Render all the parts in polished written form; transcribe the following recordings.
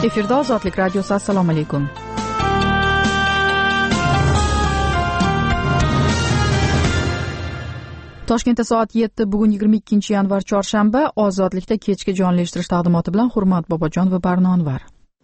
Efirda Ozodlik radiosi. Assalomu alaykum. Toshkentda soat 7, bugun 22-yanvar chorshanba. Ozodlikda kechki jonli eshittirish taqdimoti bilan Hurmat Bobojon va Barnonvar.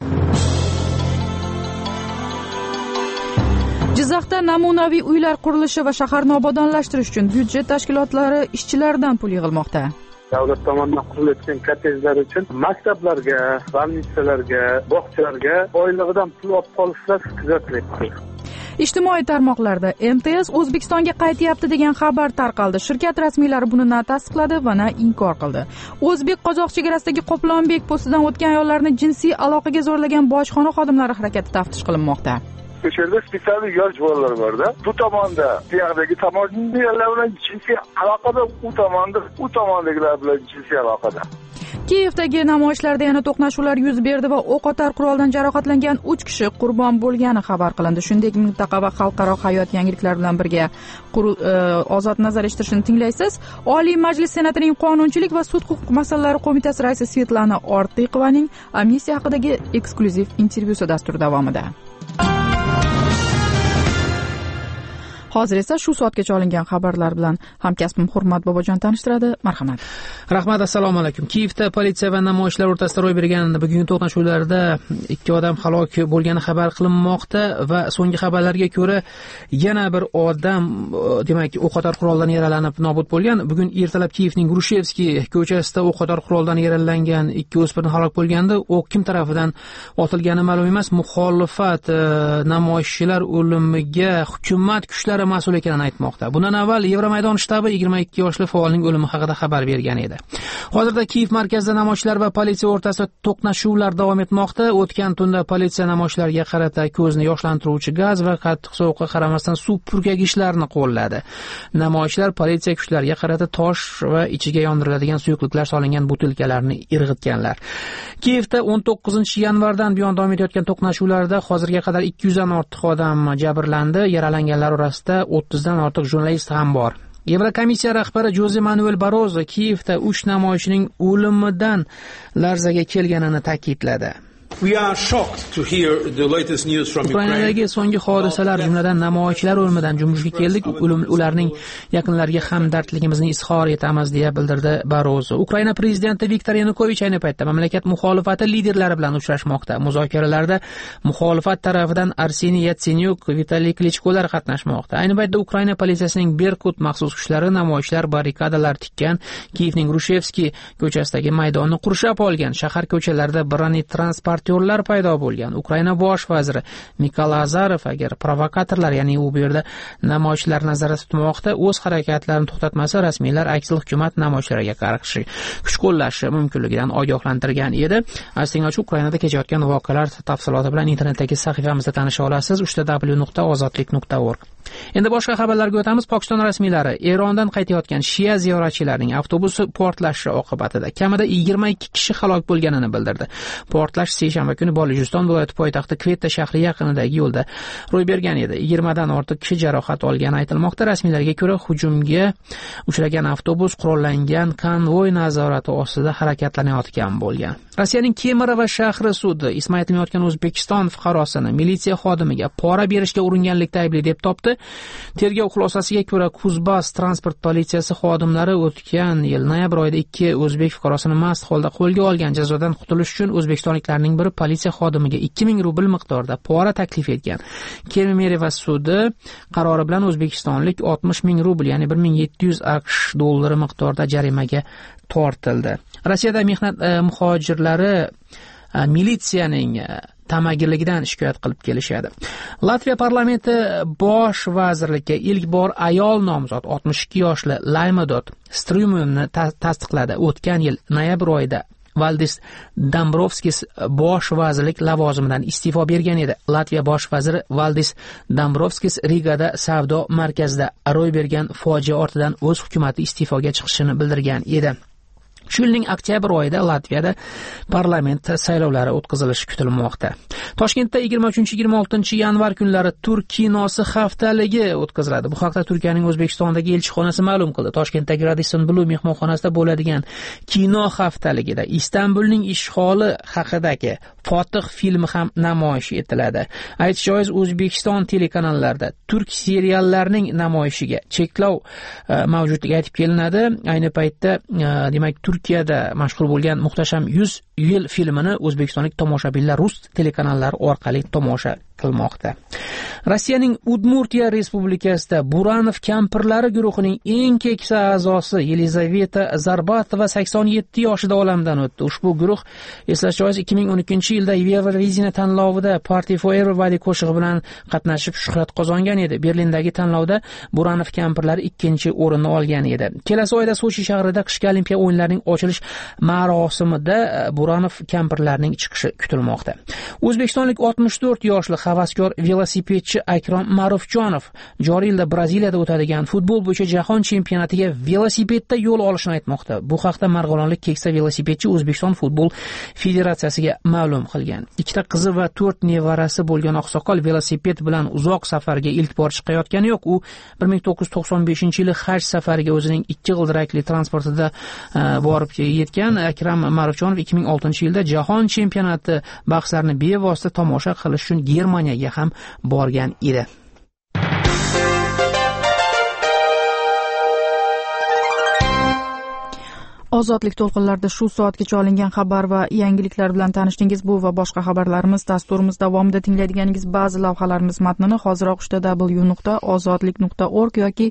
Jizzaxda namunaviy uylar qurilishi va shaharni obodonlashtirish uchun byudjet tashkilotlari ishchilaridan pul yig'ilmoqda. Davlat tomonidan qurilayotgan kottejlar uchun maktablarga, bolnitsalarga, bog'chalarga oylig'idan pul olib qolishlar kuzatilyapti. Ijtimoiy tarmoqlarda MTS O'zbekistonga qaytyapti degan xabar tarqaldi. Shirkat rasmiylari buni na tasdiqladi va na inkor qildi. O'zbek-qozoq chegarasidagi Qoplonbek postidan o'tgan ayollarni jinsiy aloqaga zo'rlagan bojxona xodimlari harakati taftish qilinmoqda. O'sha yerda spesial yosh bolalar bor-da. Bu tomonda, bu yoqdagi tomondagilar bilan jinsiy aloqada, u tomondagilar bilan jinsiy aloqada. Kiyevdagi namoyishlarda yana to'qnashuvlar yuz berdi va o'qotar quroldan jarohatlangan 3 kishi qurbon bo'lgani xabar qilindi. Shuningdek, mintaqa va xalqaro hayot yangiliklari bilan birga ozod nazar eshittirishni tinglaysiz. Oliy Majlis Senatining Qonunchilik va sud huquq masalalari qo'mitasi raisi Svetlana Ortiqovaning amnistiya haqidagi eksklyuziv intervyusi dastur davomida. Hozir esa shu soatgacha olingan xabarlar bilan hamkasbim Hurmat Bobojon tanishtiradi. Marhamat. Rahmat, assalomu alaykum. Kiyevda politsiya va namoyishchilar o'rtasida ro'y bergan bugungi to'qnashuvlarda 2 odam halok bo'lgani xabar qilinmoqda va so'nggi xabarlarga ko'ra yana bir odam, demak, o'qotar quroldan yaralanib nobud bo'lgan. Bugun ertalab Kiyevning Grushevskiy ko'chasida o'qotar quroldan yaralangan 2 o'smir halok bo'lganda, o'q kim tomonidan otilgani ma'lum emas. Muxolifat namoyishchilar o'limiga hukumat kuchlari mas'ul ekanini aytmoqda. Bundan avval Yevromaydon shtabi 22 yoshli faolning o'limi haqida xabar bergan edi. Hozirda Kiyev markazida namoyishchilar va politsiya o'rtasida to'qnashuvlar davom etmoqda. O'tgan tunda politsiya namoyishchilarga qarata ko'zni yoshlantiruvchi gaz va qattiq sovuqqa qaramasdan suv purkagichlarini qo'lladi. Namoyishchilar politsiya kuchlariga qarata tosh va ichiga yondiriladigan suyuqliklar solingan butilkalarni irg'itganlar. Kiyevda 19-yanvardan buyon davom etayotgan to'qnashuvlarda hozirga qadar 200 dan ortiq odam jabrlandi. Yaralanganlar orasida 30 dan ortiq jurnalist ham bor. Yevrokomissiya rahbari Jose Manuel Barroso Kiyevda 3 namoyishchining o'limidan larzaga kelganini ta'kidladi. Ukrainadagi so'nggi hodisalar, jumladan namoyishchilar o'limidan jumbushga keldik. Ularning yaqinlariga hamdardligimizni izhor etamiz, deya bildirdi Barroso. Ukraina prezidenti Viktor Yanukovich ayni paytda mamlakat muxolifati liderlari bilan uchrashmoqda. Muzokaralarda muxolifat tarafidan Arseniy Yatsenyuk, Vitaliy Klichkolar qatnashmoqda. Ayni paytda Ukraina politsiyasining Berkut maxsus kuchlari namoyishchilar barrikadalar tikkan Kiyevning Grushevskiy ko'chasidagi maydonni qurshab olgan. Shahar ko'chalarida transport paydo bo'lgan. Ukraina bosh vaziri Mikhail Azarov agar provokatorlar, ya'ni u yerda namoyishchilar nazarda tutmoqda, o'z harakatlarini to'xtatmasa, rasmiylar aksil hukumat namoyishchilarga qarshi kuch qo'llashi mumkinligidan ogohlantirgan edi. Aslingcha Ukrainada kechayotgan voqealar tafsiloti bilan internetdagi sahifamizda tanisha olasiz. www.ozodlik.org. Endi boshqa xabarlarga o'tamiz. Pokiston rasmiylari Erondan qaytayotgan shia ziyoratchilarining avtobusi portlashi oqibatida kamida 22 kishi halok bo'lganini bildirdi. Portlash seshanba kuni Balujiston viloyati poytaxti Kvetta shahri yaqinidagi yo'lda ro'y bergan edi. 20 dan ortiq kishi jarohat olgani aytilmoqda. Rasmiylarga ko'ra, hujumga uchragan avtobus qurollangan konvoy nazorati ostida harakatlanayotgan bo'lgan. Rossiyaning Kemara va shahri sudi ismaytilmayotgan O'zbekiston fuqarosini militsiya xodimiga pora berishga uringanlikda aybli deb topdi. Tergov xulosasiga ko'ra, Kuzbas transport politsiyasi xodimlari o'tgan yil noyabr oyida 2 o'zbek fuqarosini mast holda qo'lga olgan. Jazodan qutulish uchun o'zbekistonliklarning biri politsiya xodimiga 2000 rubl miqdorida pora taklif etgan. Kemera sudi qarori bilan o'zbekistonlik 60,000 rubl, ya'ni 1700 AQSh dollari miqdorida jarimaga tortildi. Rossiyada mehnat muhojirlari militsiyaning tamagirligidan shikoyat qilib kelishadi. Latviya parlamenti bosh vazirlikka ilk bor ayol nomzod 62 yoshli Laimodot Strumovni tasdiqladi. O'tgan yil noyabr oyida Valdis Dombrovskis bosh vazirlik lavozimidan iste'fo bergan edi. Latviya bosh vaziri Valdis Dombrovskis Rigada savdo markazida ro'y bergan fojia ortidan o'z hukumati iste'foga chiqishini bildirgan edi. Shu yilning oktyabr oyida Latviyada parlament saylovlari o'tkazilishi kutilmoqda. Toshkentda 23-26 yanvar kunlari Turk kinosi haftaligi o'tkaziladi. Bu haqda Turkiyaning O'zbekistondagi elchixonasi ma'lum qildi. Toshkentdagi Radisson Blu mehmonxonasida bo'ladigan kino haftaligida Istanbulning ishg'oli haqidagi Fotih filmi ham namoyish etiladi. Aytish joiz, O'zbekiston telekanallarida turk seriallarining namoyishiga cheklov mavjudligi aytib kelinadi. Ayni paytda demak Turkiyada mashhur bo'lgan Muhtasham 100 yil filmini o'zbekistonlik tomoshabinlar rus telekanallari orqali tomosha qilmoqda. Rossiyaning Udmurtiya Respublikasida Buranov kampirlari guruhining eng keksa a'zosi Yelizaveta Zarbatova 87 yoshida olamdan o'tdi. Ushbu guruh eslash joiz 2012-yilda Eurovision tanlovida Party for Everybody qo'shig'i bilan qatnashib shuhrat qozongan edi. Berlindagi tanlovda Buranov kampirlari 2-o'rinni olgan edi. Kelasi oyda Sochi shahrida qishki Olimpiya o'yinlarining ochilish marosimida Buranov kampirlarning chiqishi kutilmoqda. O'zbekistonlik 64 yoshli havaskor velosipedchi Akrom Marufjonov joriy yilda Braziliyada o'tadigan futbol bo'yicha jahon chempionatiga velosipedda yo'l olishini aytmoqda. Bu haqda marg'ilonlik keksa velosipedchi O'zbekiston futbol federatsiyasiga ma'lum qilgan. 2 qizi va 4 nevarasi bo'lgan oqsoqol velosiped bilan uzoq safarga ilk bor chiqayotgani yo'q. U 1995-yili haj safariga o'zining 2 g'ildirakli transportida borib yetgan. Akram Marufjonov 2006-yilda jahon chempionati bahslarini bevosita tomosha qilish uchun Germaniyaga ham borgan edi. Ozodlik to'lqinlarida shu soatgacha olingan xabar va yangiliklar bilan tanishdingiz. Bu va boshqa xabarlarimiz dasturimiz davomida tinglaydiganingiz ba'zi lavhalarimiz matnini hoziroq www.ozodlik.org yoki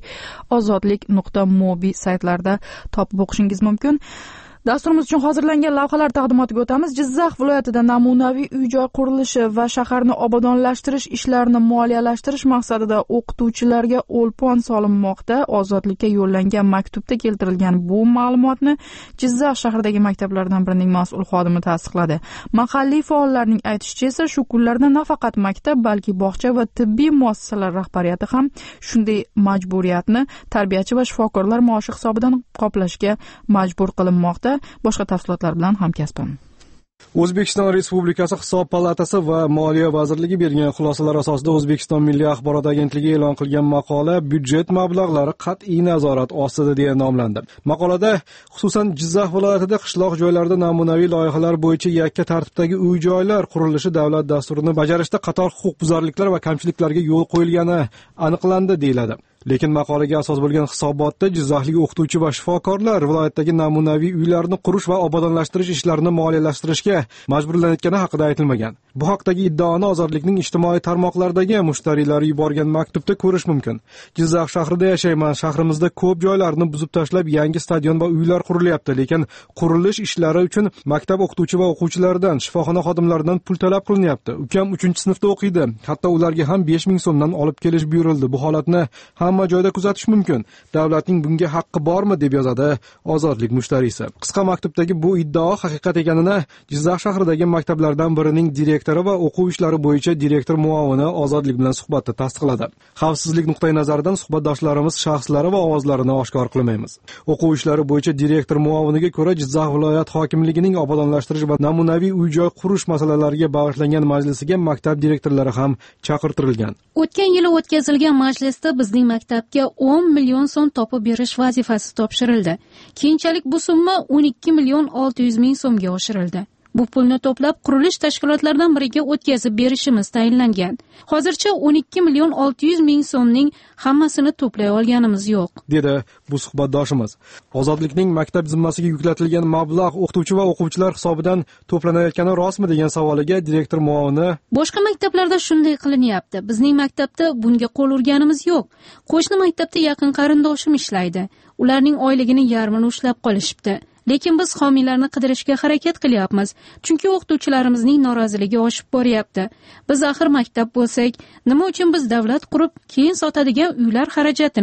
ozodlik.mobi saytlarida topib o'qishingiz mumkin. Dasturimiz uchun hozirlangan lavhalar taqdimotiga o'tamiz. Jizzax viloyatida namunaviy uy-joy qurilishi va shaharni obodonlashtirish ishlarini moliyalashtirish maqsadida o'qituvchilarga o'lpon solinmoqda. Ozodlikka yo'llangan maktubda keltirilgan bu ma'lumotni Jizzax shahridagi maktablardan birining mas'ul xodimi tasdiqladi. Mahalliy faollarning aytishicha esa shu kunlarda nafaqat maktab, balki bog'cha va tibbiy muassasalar rahbariyati ham shunday majburiyatni tarbiyachi va shifokorlar maoshi hisobidan qoplashga majbur qilinmoqda. Boshqa tafsilotlar bilan hamkasbim. O'zbekiston Respublikasi Hisob palatasi va Moliya vazirligi bergan xulosalar asosida O'zbekiston Milliy axborot agentligi e'lon qilgan maqola byudjet mablag'lari qat'iy nazorat ostida deya nomlandi. Maqolada xususan Jizzax viloyatida qishloq joylarida namunaviy loyihalar bo'yicha yakka tartibdagi uy-joylar qurilishi davlat dasturini bajarishda qator huquqbuzarliklar va kamchiliklarga yo'l qo'yilgani aniqlandi deyiladi. Lekin maqolaga asos bo'lgan hisobotda Jizzaxlik o'qituvchi va shifokorlar viloyatdagi namunaviy uylarni qurish va obodonlashtirish ishlarini moliyalashtirishga majburlanayotgani haqida aytilmagan. Bu haqdagi iddaoni Ozodlikning ijtimoiy tarmoqlardagi mushtariylari yuborgan maktubda ko'rish mumkin. Jizzax shahrida yashayman. Shahrimizda ko'p joylarni buzib tashlab yangi stadion va uylar qurilyapti, lekin qurilish ishlari uchun maktab o'qituvchi va o'quvchilaridan, shifoxona xodimlaridan pul talab qilinyapti. Ukam 3-sinfda o'qiydi. Hatto ularga ham 5000 so'mdan olib kelish buyurildi. Bu holatni hamma joyda kuzatish mumkin. Davlatning bunga haqqi bormi deb yozadi Ozodlik mushtarisi. Qisqa maktubdagi bu iddao haqiqat ekanini Jizzax shahridagi maktablardan birining direktori va o'quv ishlari bo'yicha direktor muavini Ozodlik bilan suhbatda tasdiqladi. Xavfsizlik nuqtai nazaridan suhbatdoshlarimiz shaxslari va ovozlarini oshkor qilmaymiz. O'quv ishlari bo'yicha direktor muaviniga ko'ra Jizzax viloyat hokimligining obodonlashtirish va namunaviy uy-joy qurish masalalariga bag'ishlangan majlisiga maktab direktorlari ham chaqirtirilgan. O'tgan yili o'tkazilgan majlisda bizning maktabga 10 million so'm topib berish vazifasi topshirildi. Keyinchalik bu summa 12 million 600 ming so'mga oshirildi. Bu pulni to'plab qurilish tashkilotlaridan biriga o'tkazib berishimiz tayinlangan. Hozircha 12 million 600 ming so'mning hammasini to'play olganimiz yo'q, dedi bu suhbatdoshimiz. Ozodlikning maktab zimmasiga yuklatilgan mablag' o'qituvchi va o'quvchilar hisobidan to'planayotgani rostmi degan savoliga direktor muavini: boshqa maktablarda shunday qilinyapti. Bizning maktabda bunga qo'l urganimiz yo'q. Qo'shni maktabda yaqin qarindoshim ishlaydi. Ularning oyligini yarmini ushlab qolishibdi. Lekin biz homiylarni qidirishga harakat qilyapmiz, chunki o'qituvchilarimizning noroziligi oshib boryapti. Biz axir maktab bo'lsak, nima uchun biz davlat qurib, keyin sotadigan uylar xarajatini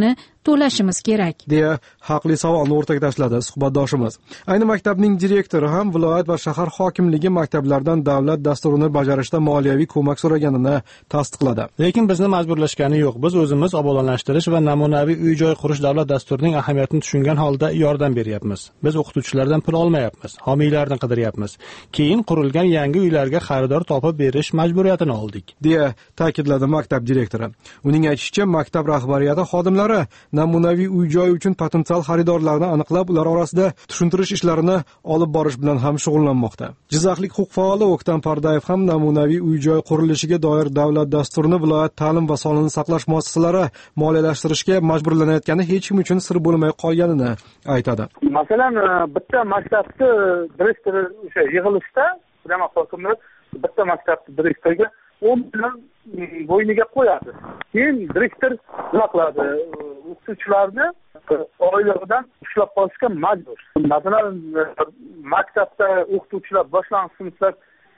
to'lashimiz kerak deya haqli savolni o'rtaga tashladi suhbatdoshimiz. Ayni maktabning direktori ham viloyat va shahar hokimligi maktablardan davlat dasturini bajarishda moliyaviy ko'mak so'raganini tasdiqladi. Lekin bizni majburlashgani yo'q. Biz o'zimiz obodonlashtirish va namunaviy uy-joy qurish davlat dasturining ahamiyatini tushungan holda yordam beryapmiz. Biz o'qituvchilardan pul olmayapmiz, homiylarni qidiryapmiz. Keyin qurilgan yangi uylarga xaridor topib berish majburiyatini oldik, deya ta'kidladi maktab direktori. Uning aytishicha, maktab rahbariyati xodimlari namunaviy uy-joy uchun potensial xaridorlarni aniqlab, ular orasida tushuntirish ishlarini olib borish bilan ham shug'ullanmoqda. Jizzaxlik huquq faoli O'ktam Pardayev ham namunaviy uy-joy qurilishiga doir davlat dasturini viloyat ta'lim va sog'liqni saqlash muassasalari moliyalashtirishga majburlanayotgani hech kim uchun sir bo'lmay qolganini aytadi. Masalan, bitta maktabni direktori o'sha yig'ilishda jamoat hokimlari bitta maktabni direktoriga 10 million bo'yniga qo'yadi. Keyin direktor nima qiladi? O'qituvchilarni oylig'idan ushlab qolishga majbur. Masalan, maktabda o'qituvchilar boshlang'ich sinflar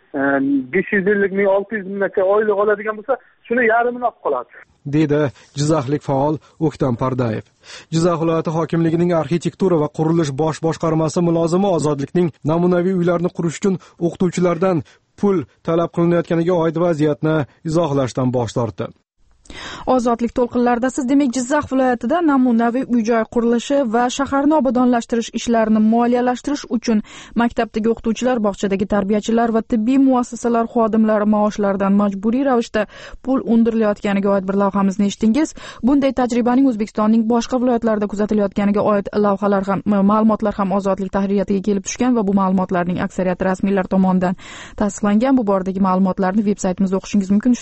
550 ming, 600 minggacha oylik oladigan bo'lsa, shuni yarmini olib qoladi, dedi Jizzaxlik faol O'ktam Pardayev. Jizzax viloyati hokimligining arxitektura va qurilish bosh boshqarmasi mulozimi Ozodlikning namunaviy uylarni qurish uchun o'qituvchilardan pul talab qilinayotganiga oid vaziyatni izohlashdan bosh tortdi. Ozodlik to'lqinlarida siz demak Jizzax viloyatida namunaviy uy-joy qurilishi va shaharni obodonlashtirish ishlarini moliyalashtirish uchun maktabdagi o'qituvchilar, bog'chadagi tarbiyachilar va tibbiy muassasalar xodimlari maoshlaridan majburiy ravishda pul undirilayotganiga oid bir lavhamizni eshitdingiz. Bunday tajribaning O'zbekistonning boshqa viloyatlarida kuzatilayotganiga oid lavhalar ham, ma'lumotlar ham Ozodlik tahririyatiga kelib tushgan va bu ma'lumotlarning aksariyati rasmiylar tomonidan tasdiqlangan. Bu boradagi ma'lumotlarni veb-saytimizda o'qishingiz mumkin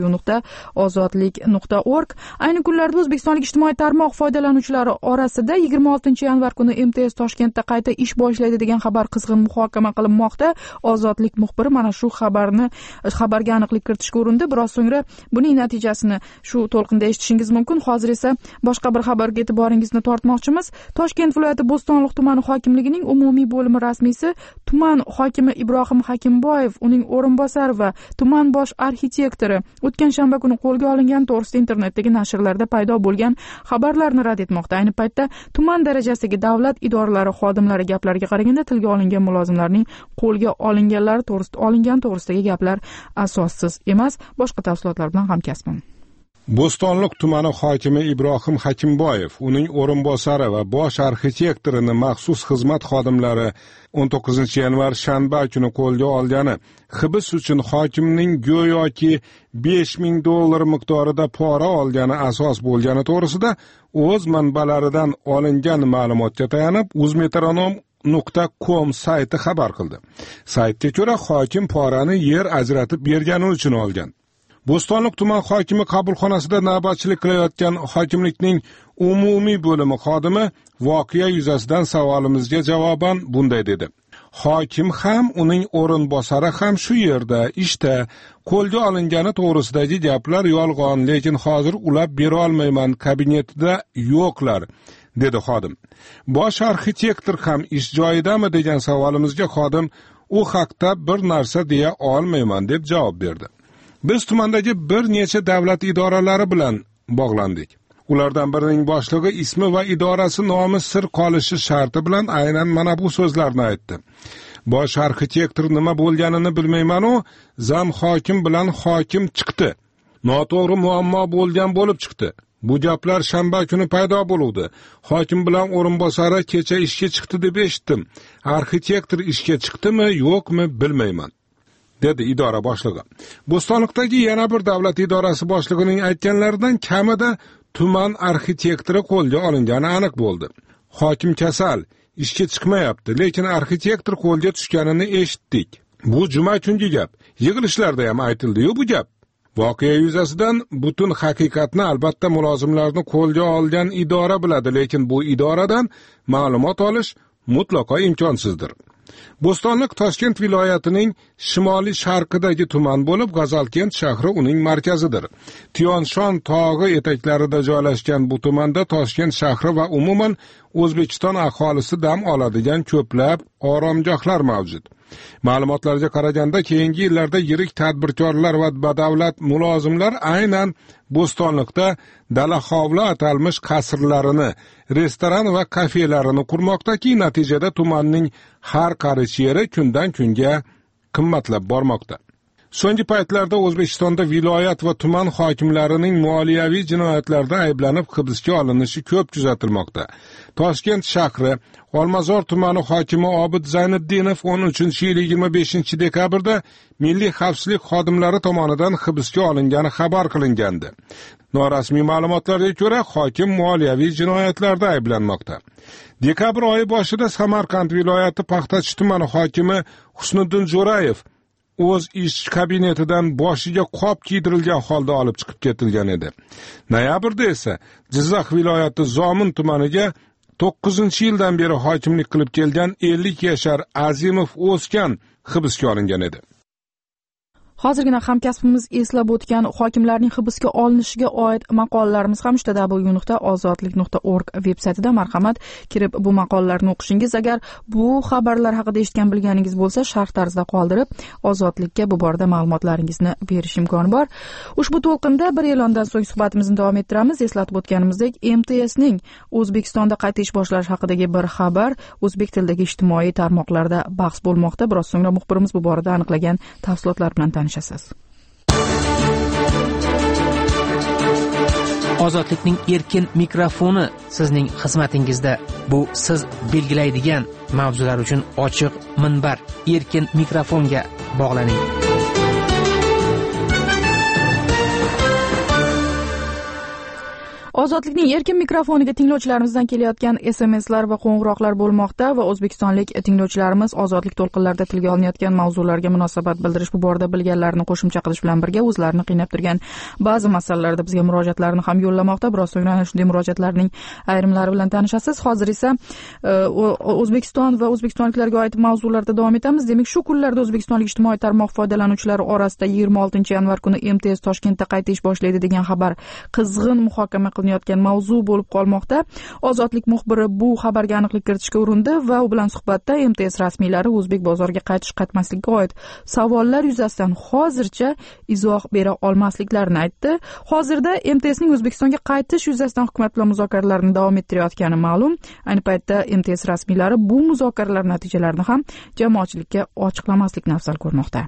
www.ozodlik.org. Ayni kunlarda O'zbekistonlik ijtimoiy tarmoq foydalanuvchilari orasida 26 yanvar kuni MTS Toshkentda qayta ish boshlaydi degan xabar qizg'in muhokama qilinmoqda. Ozodlik muxbiri mana shu xabarga aniqlik kiritishga urindi. Biroz so'ngra buning natijasini shu to'lqinda eshitishingiz mumkin. Hozir esa boshqa bir xabarga e'tiboringizni tortmoqchimiz. Toshkent viloyati Bo'stonliq tumani hokimligining umumiy bo'limi rasmiysi tuman hokimi Ibrohim Hakimboyev, uning o'rinbosari va tuman bosh arxitektori o'tgan shanba kuni qo'lga olingan to'g'risida internetdagi nashrlarda paydo bo'lgan xabarlarni rad etmoqda. Ayni paytda tuman darajasidagi davlat idoralari xodimlari gaplariga qaraganda tilga olingan mulozimlarning qo'lga olinganlari to'g'risidagi gaplar asossiz emas. Boshqa tafsilotlar bilan hamkasbim. Bo'stonliq tumani hokimi Ibrohim Hakimboyev, uning o'rinbosari va bosh arxitektorini maxsus xizmat xodimlari 19 yanvar shanba kuni qo'lga olgani, hibs uchun hokimning go'yoki $5,000 miqdorida pora olgani asos bo'lgani to'g'risida o'z manbalaridan olingan ma'lumotga tayanib uzmetronom.com sayti xabar qildi. Saytga ko'ra, hokim porani yer ajratib bergani uchun olgan. Bo'stonliq tuman hokimi qabulxonasida navbatchilik qilayotgan hokimlikning umumiy bo'limi xodimi voqea yuzasidan savolimizga javoban bunday dedi. Hokim ham, uning o'rinbosari ham shu yerda, ishda, qo'lga olingani to'g'risidagi gaplar yolg'on, lekin hozir ulab bera olmayman, kabinetida yo'qlar, dedi xodim. Bosh arxitektor ham ish joyidami degan savolimizga xodim u haqda bir narsa deya olmayman deb javob berdi. Biz tumandagi bir necha davlat idoralari bilan bog'landik. Ulardan birining boshlig'i ismi va idorasi nomi sir qolishi sharti bilan aynan mana bu so'zlarni aytdi. Bosh arxitektor nima bo'lganini bilmayman, u zam hokim bilan hokim chiqdi. Noto'g'ri muammo bo'lgan bo'lib chiqdi. Bu gaplar shanba kuni paydo bo'ldi. Hokim bilan o'rinbosari kecha ishga chiqdi deb eshitdim. Arxitektor ishga chiqdimi, yo'qmi bilmayman, dedi idora boshlig'i. Bo'stonliqdagi yana bir davlat idorasi boshlig'ining aytganlaridan kamida tuman arxitektori qo'lga olingani aniq bo'ldi. Hokim kasal, ishga chiqmayapti, lekin arxitektor qo'lga tushganini eshitdik. Bu juma kungi gap. Yig'ilishlarda ham aytildi-yu bu gap. Voqea yuzasidan butun haqiqatni albatta mulozimlarni qo'lga olgan idora biladi, lekin bu idoradan ma'lumot olish mutlaqo imkonsizdir. Bo'stonliq Toshkent viloyatining shimoliy sharqidagi tuman bo'lib, G'azalkent shahri uning markazidir. Tiyonshon tog'i etaklarida joylashgan bu tumanda Toshkent shahri va umuman O'zbekiston aholisi dam oladigan ko'plab oromgohlar mavjud. Ma'lumotlarga qaraganda, keyingi yillarda yirik tadbirkorlar va badavlat mulozimlar aynan Bo'stonliqda dala hovli atalmish qasrlarini, restoran va kafelarini qurmoqdaki, natijada tumanning har qarich yeri kundan kunga qimmatlab bormoqda. So'nggi paytlarda O'zbekistonda viloyat va tuman hokimlarining moliyaviy jinoyatlarda ayblanib hibsga olinishi ko'p kuzatilmoqda. Toshkent shahri Olmazor tumani hokimi Obid Zayniddinov 13-yil 25-dekabrda milliy xavfsizlik xodimlari tomonidan hibsga olingani xabar qilingandi. Norasmiy ma'lumotlarga ko'ra, hokim moliyaviy jinoyatlarda ayblanmoqda. Dekabr oyi boshida Samarqand viloyati Paxtachi tumani hokimi Husniddin Jo'rayev o'z ish kabinetidan boshiga qop kiydirilgan holda olib chiqib ketilgan edi. Noyabrda esa Jizzax viloyati Zomin tumaniga 9-yildan beri hokimlik qilib kelgan 50 yashar Azimov O'skan hibsga olingan edi. Hozirgina hamkasbimiz eslab o'tgan hokimlarning hibsga olinishiga oid maqolalarimiz ham www.ozodlik.org veb-saytida, marhamat, kirib bu maqolalarni o'qishingiz. Agar bu xabarlar haqida eshitgan bilganingiz bo'lsa, sharh tarzida qoldirib, Ozodlikka bu borada ma'lumotlaringizni berish imkoni bor. Ushbu to'lqinda bir e'londan so'ng suhbatimizni davom ettiramiz. Eslatib o'tganimizdek, MTSning O'zbekistonda qayta ish boshlash haqidagi bir xabar o'zbek tilidagi ijtimoiy tarmoqlarda bahs bo'lmoqda. Biroz so'ngra muxbirimiz bu borada aniqlagan tafsilotlar bilan tanishasiz. Ozodlikning erkin mikrofoni sizning xizmatingizda. Bu siz belgilaydigan mavzular uchun ochiq minbar. Erkin mikrofonga bog'laning. Ozodlikning erkin mikrofoniga tinglovchilarimizdan kelayotgan SMSlar va qo'ng'iroqlar bo'lmoqda va o'zbekistonlik tinglovchilarimiz ozodlik to'lqinlarida tilga olinayotgan mavzularga munosabat bildirish, bu borada bilganlarini qo'shimcha qilish bilan birga o'zlarini qiynab turgan ba'zi masalalarda bizga murojaatlarni ham yo'llamoqda. Biroz so'ngra ana shunday murojaatlarning ayrimlari bilan tanishasiz. Hozir esa O'zbekiston va o'zbekistonliklarga oid mavzularda davom etamiz. Demak, shu kunlarda o'zbekistonlik ijtimoiy tarmoq foydalanuvchilari orasida 26-yanvar kuni MTS Toshkentda qayta ish boshlaydi degan xabar qizg'in muhokama qilinayotgan mavzu bo'lib qolmoqda. Ozodlik muxbiri bu xabarga aniqlik kiritishga urindi va u bilan suhbatda MTS rasmiylari o'zbek bozoriga qaytish-qaytmaslikka oid savollar yuzasidan hozircha izoh bera olmasliklarini aytdi. Hozirda MTSning O'zbekistonga qaytish yuzasidan hukumat bilan muzokaralarni davom ettirayotgani ma'lum. Ayni paytda MTS rasmiylari bu muzokaralar natijalarini ham jamoatchilikka ochiqlamaslikni afzal ko'rmoqda.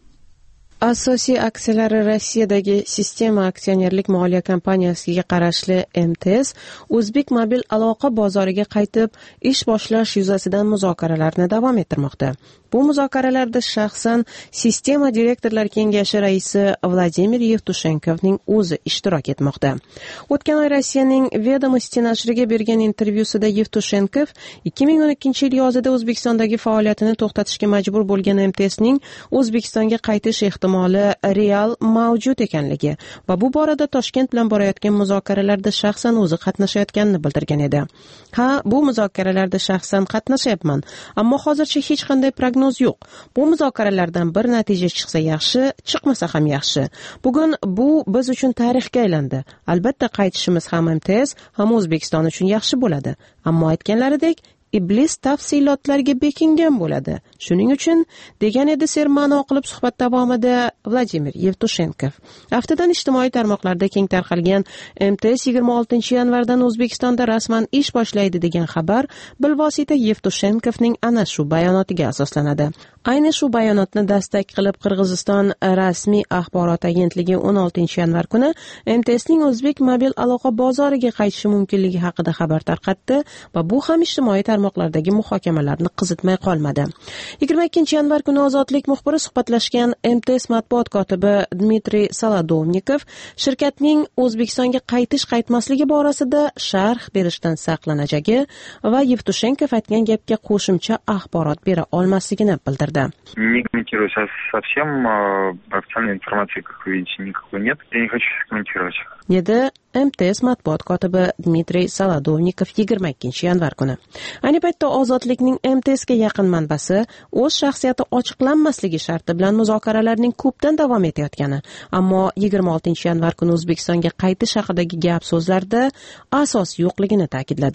Asosiy aksiyalari Rossiyadagi Sistema aksionerlik moliya kompaniyasiga qarashli MTS o'zbek mobil aloqa bozoriga qaytib ish boshlash yuzasidan muzokaralarni davom ettirmoqda. Bu muzokaralarda shaxsan Sistema direktorlar kengashi raisi Vladimir Yevtushenkovning o'zi ishtirok etmoqda. O'tgan oy Rossiyaning Vedomosti nashriga bergan intervyusida Yevtushenkov 2012-yil yozida O'zbekistondagi faoliyatini to'xtatishga majbur bo'lgan MTSning O'zbekistonga qaytish ehtimoli real mavjud ekanligi va bu borada Toshkent bilan borayotgan muzokaralarda shaxsan o'zi qatnashayotganini bildirgan edi. Ha, bu muzokaralarda shaxsan qatnashyapman, ammo hozircha hech qanday prognoz yo'q. Bu muzokaralardan bir natija chiqsa yaxshi, chiqmasa ham yaxshi. Bugun bu biz uchun tarixga aylandi. Albatta qaytishimiz ham MTS, ham O'zbekiston uchun yaxshi bo'ladi. Ammo aytganlaridek, iblis tafsilotlarga bekingan bo'ladi. Shuning uchun degan edi serma'no qilib suhbat davomida Vladimir Yevtushenkov. Haftadan ijtimoiy tarmoqlarda keng tarqalgan MTS 26-yanvardan O'zbekistonda rasman ish boshlaydi degan xabar bilvosita Yevtushenkovning ana shu bayonotiga asoslanadi. Ayni shu bayonotni dastak qilib Qirg'iziston rasmiy axborot agentligi 16-yanvar kuni MTSning o'zbek mobil aloqa bozoriga qaytishi mumkinligi haqida xabar tarqatdi va bu ham ijtimoiy tarmoqlardagi muhokamalarni qizitmay qolmadi. 22-yanvar kuni Ozodlik muxbiri suhbatlashgan MTS matbuot kotibi Dmitriy Solodovnikov shirkatning O'zbekistonga qaytish-qaytmasligi borasida sharh berishdan saqlanajagi va Yevtushenkov aytgan gapga qo'shimcha axborot bera olmasligini bildirdi. Не комментирую совсем, официальной информации, как вы видите, никакой нет. Я не хочу комментировать. Dedi MTS matbuot kotibi Dmitriy Solodovnikov 22-yanvar kuni. Ayni paytda Ozodlikning MTSga yaqin manbasi o'z shaxsiyati ochiqlanmasligi sharti bilan muzokaralarning ko'pdan davom etayotgani, ammo 26-yanvar kuni O'zbekistonga qaytish haqidagi gap so'zlarda asos yo'qligini ta'kidladi.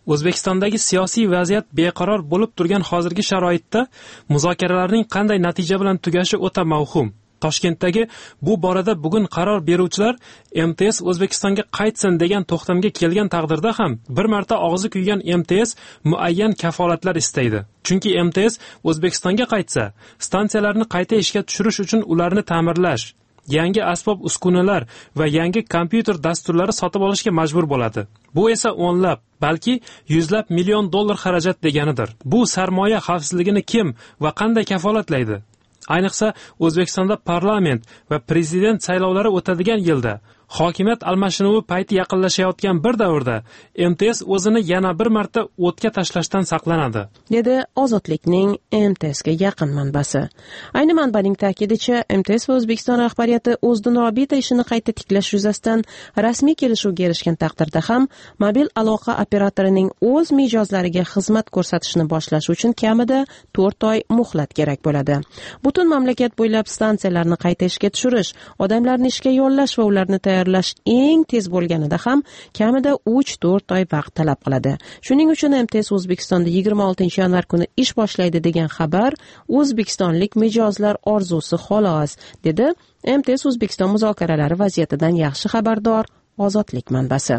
O'zbekistondagi siyosiy vaziyat beqaror bo'lib turgan hozirgi sharoitda muzokaralarning qanday natija bilan tugashi o'ta mavhum. Toshkentdagi bu borada bugun qaror beruvchilar MTS O'zbekistonga qaytsin degan to'xtamga kelgan taqdirda ham bir marta og'zi kuygan MTS muayyan kafolatlar istaydi. Chunki MTS O'zbekistonga qaytsa, stansiyalarni qayta ishga tushirish uchun ularni ta'mirlash, yangi asbob uskunalar va yangi kompyuter dasturlari sotib olishga majbur bo'ladi. Bu esa o'nlab, balki yuzlab million dollar xarajat deganidir. Bu sarmoya xavfsizligini kim va qanday kafolatlaydi? Ayniqsa O'zbekistonda parlament va prezident saylovlari o'tadigan yilda hokimiyat almashinuvi payti yaqinlashayotgan bir davrda MTS o'zini yana bir marta o'tga tashlashdan saqlanadi, dedi Ozodlikning MTSga yaqin manbasi. Ayni manbaning ta'kidicha, MTS va O'zbekiston rahbariyati O'zdin orbita ishini qayta tiklash yuzasidan rasmiy kelishuvga erishgan taqdirda ham mobil aloqa operatorining o'z mijozlariga xizmat ko'rsatishni boshlash uchun kamida 4 oy muhlat kerak bo'ladi. Butun mamlakat bo'ylab stansiyalarni qayta ishga tushirish, odamlarni ishga yollash va ularni tayyorlash eng tez bo'lganida ham kamida 3-4 oy vaqt talab qiladi. Shuning uchun MTS O'zbekistonda 26-yanvar kuni ish boshlaydi degan xabar o'zbekistonlik mijozlar orzusi xolos, dedi MTS O'zbekiston muzokaralari vaziyatidan yaxshi xabardor Ozodlik manbasi.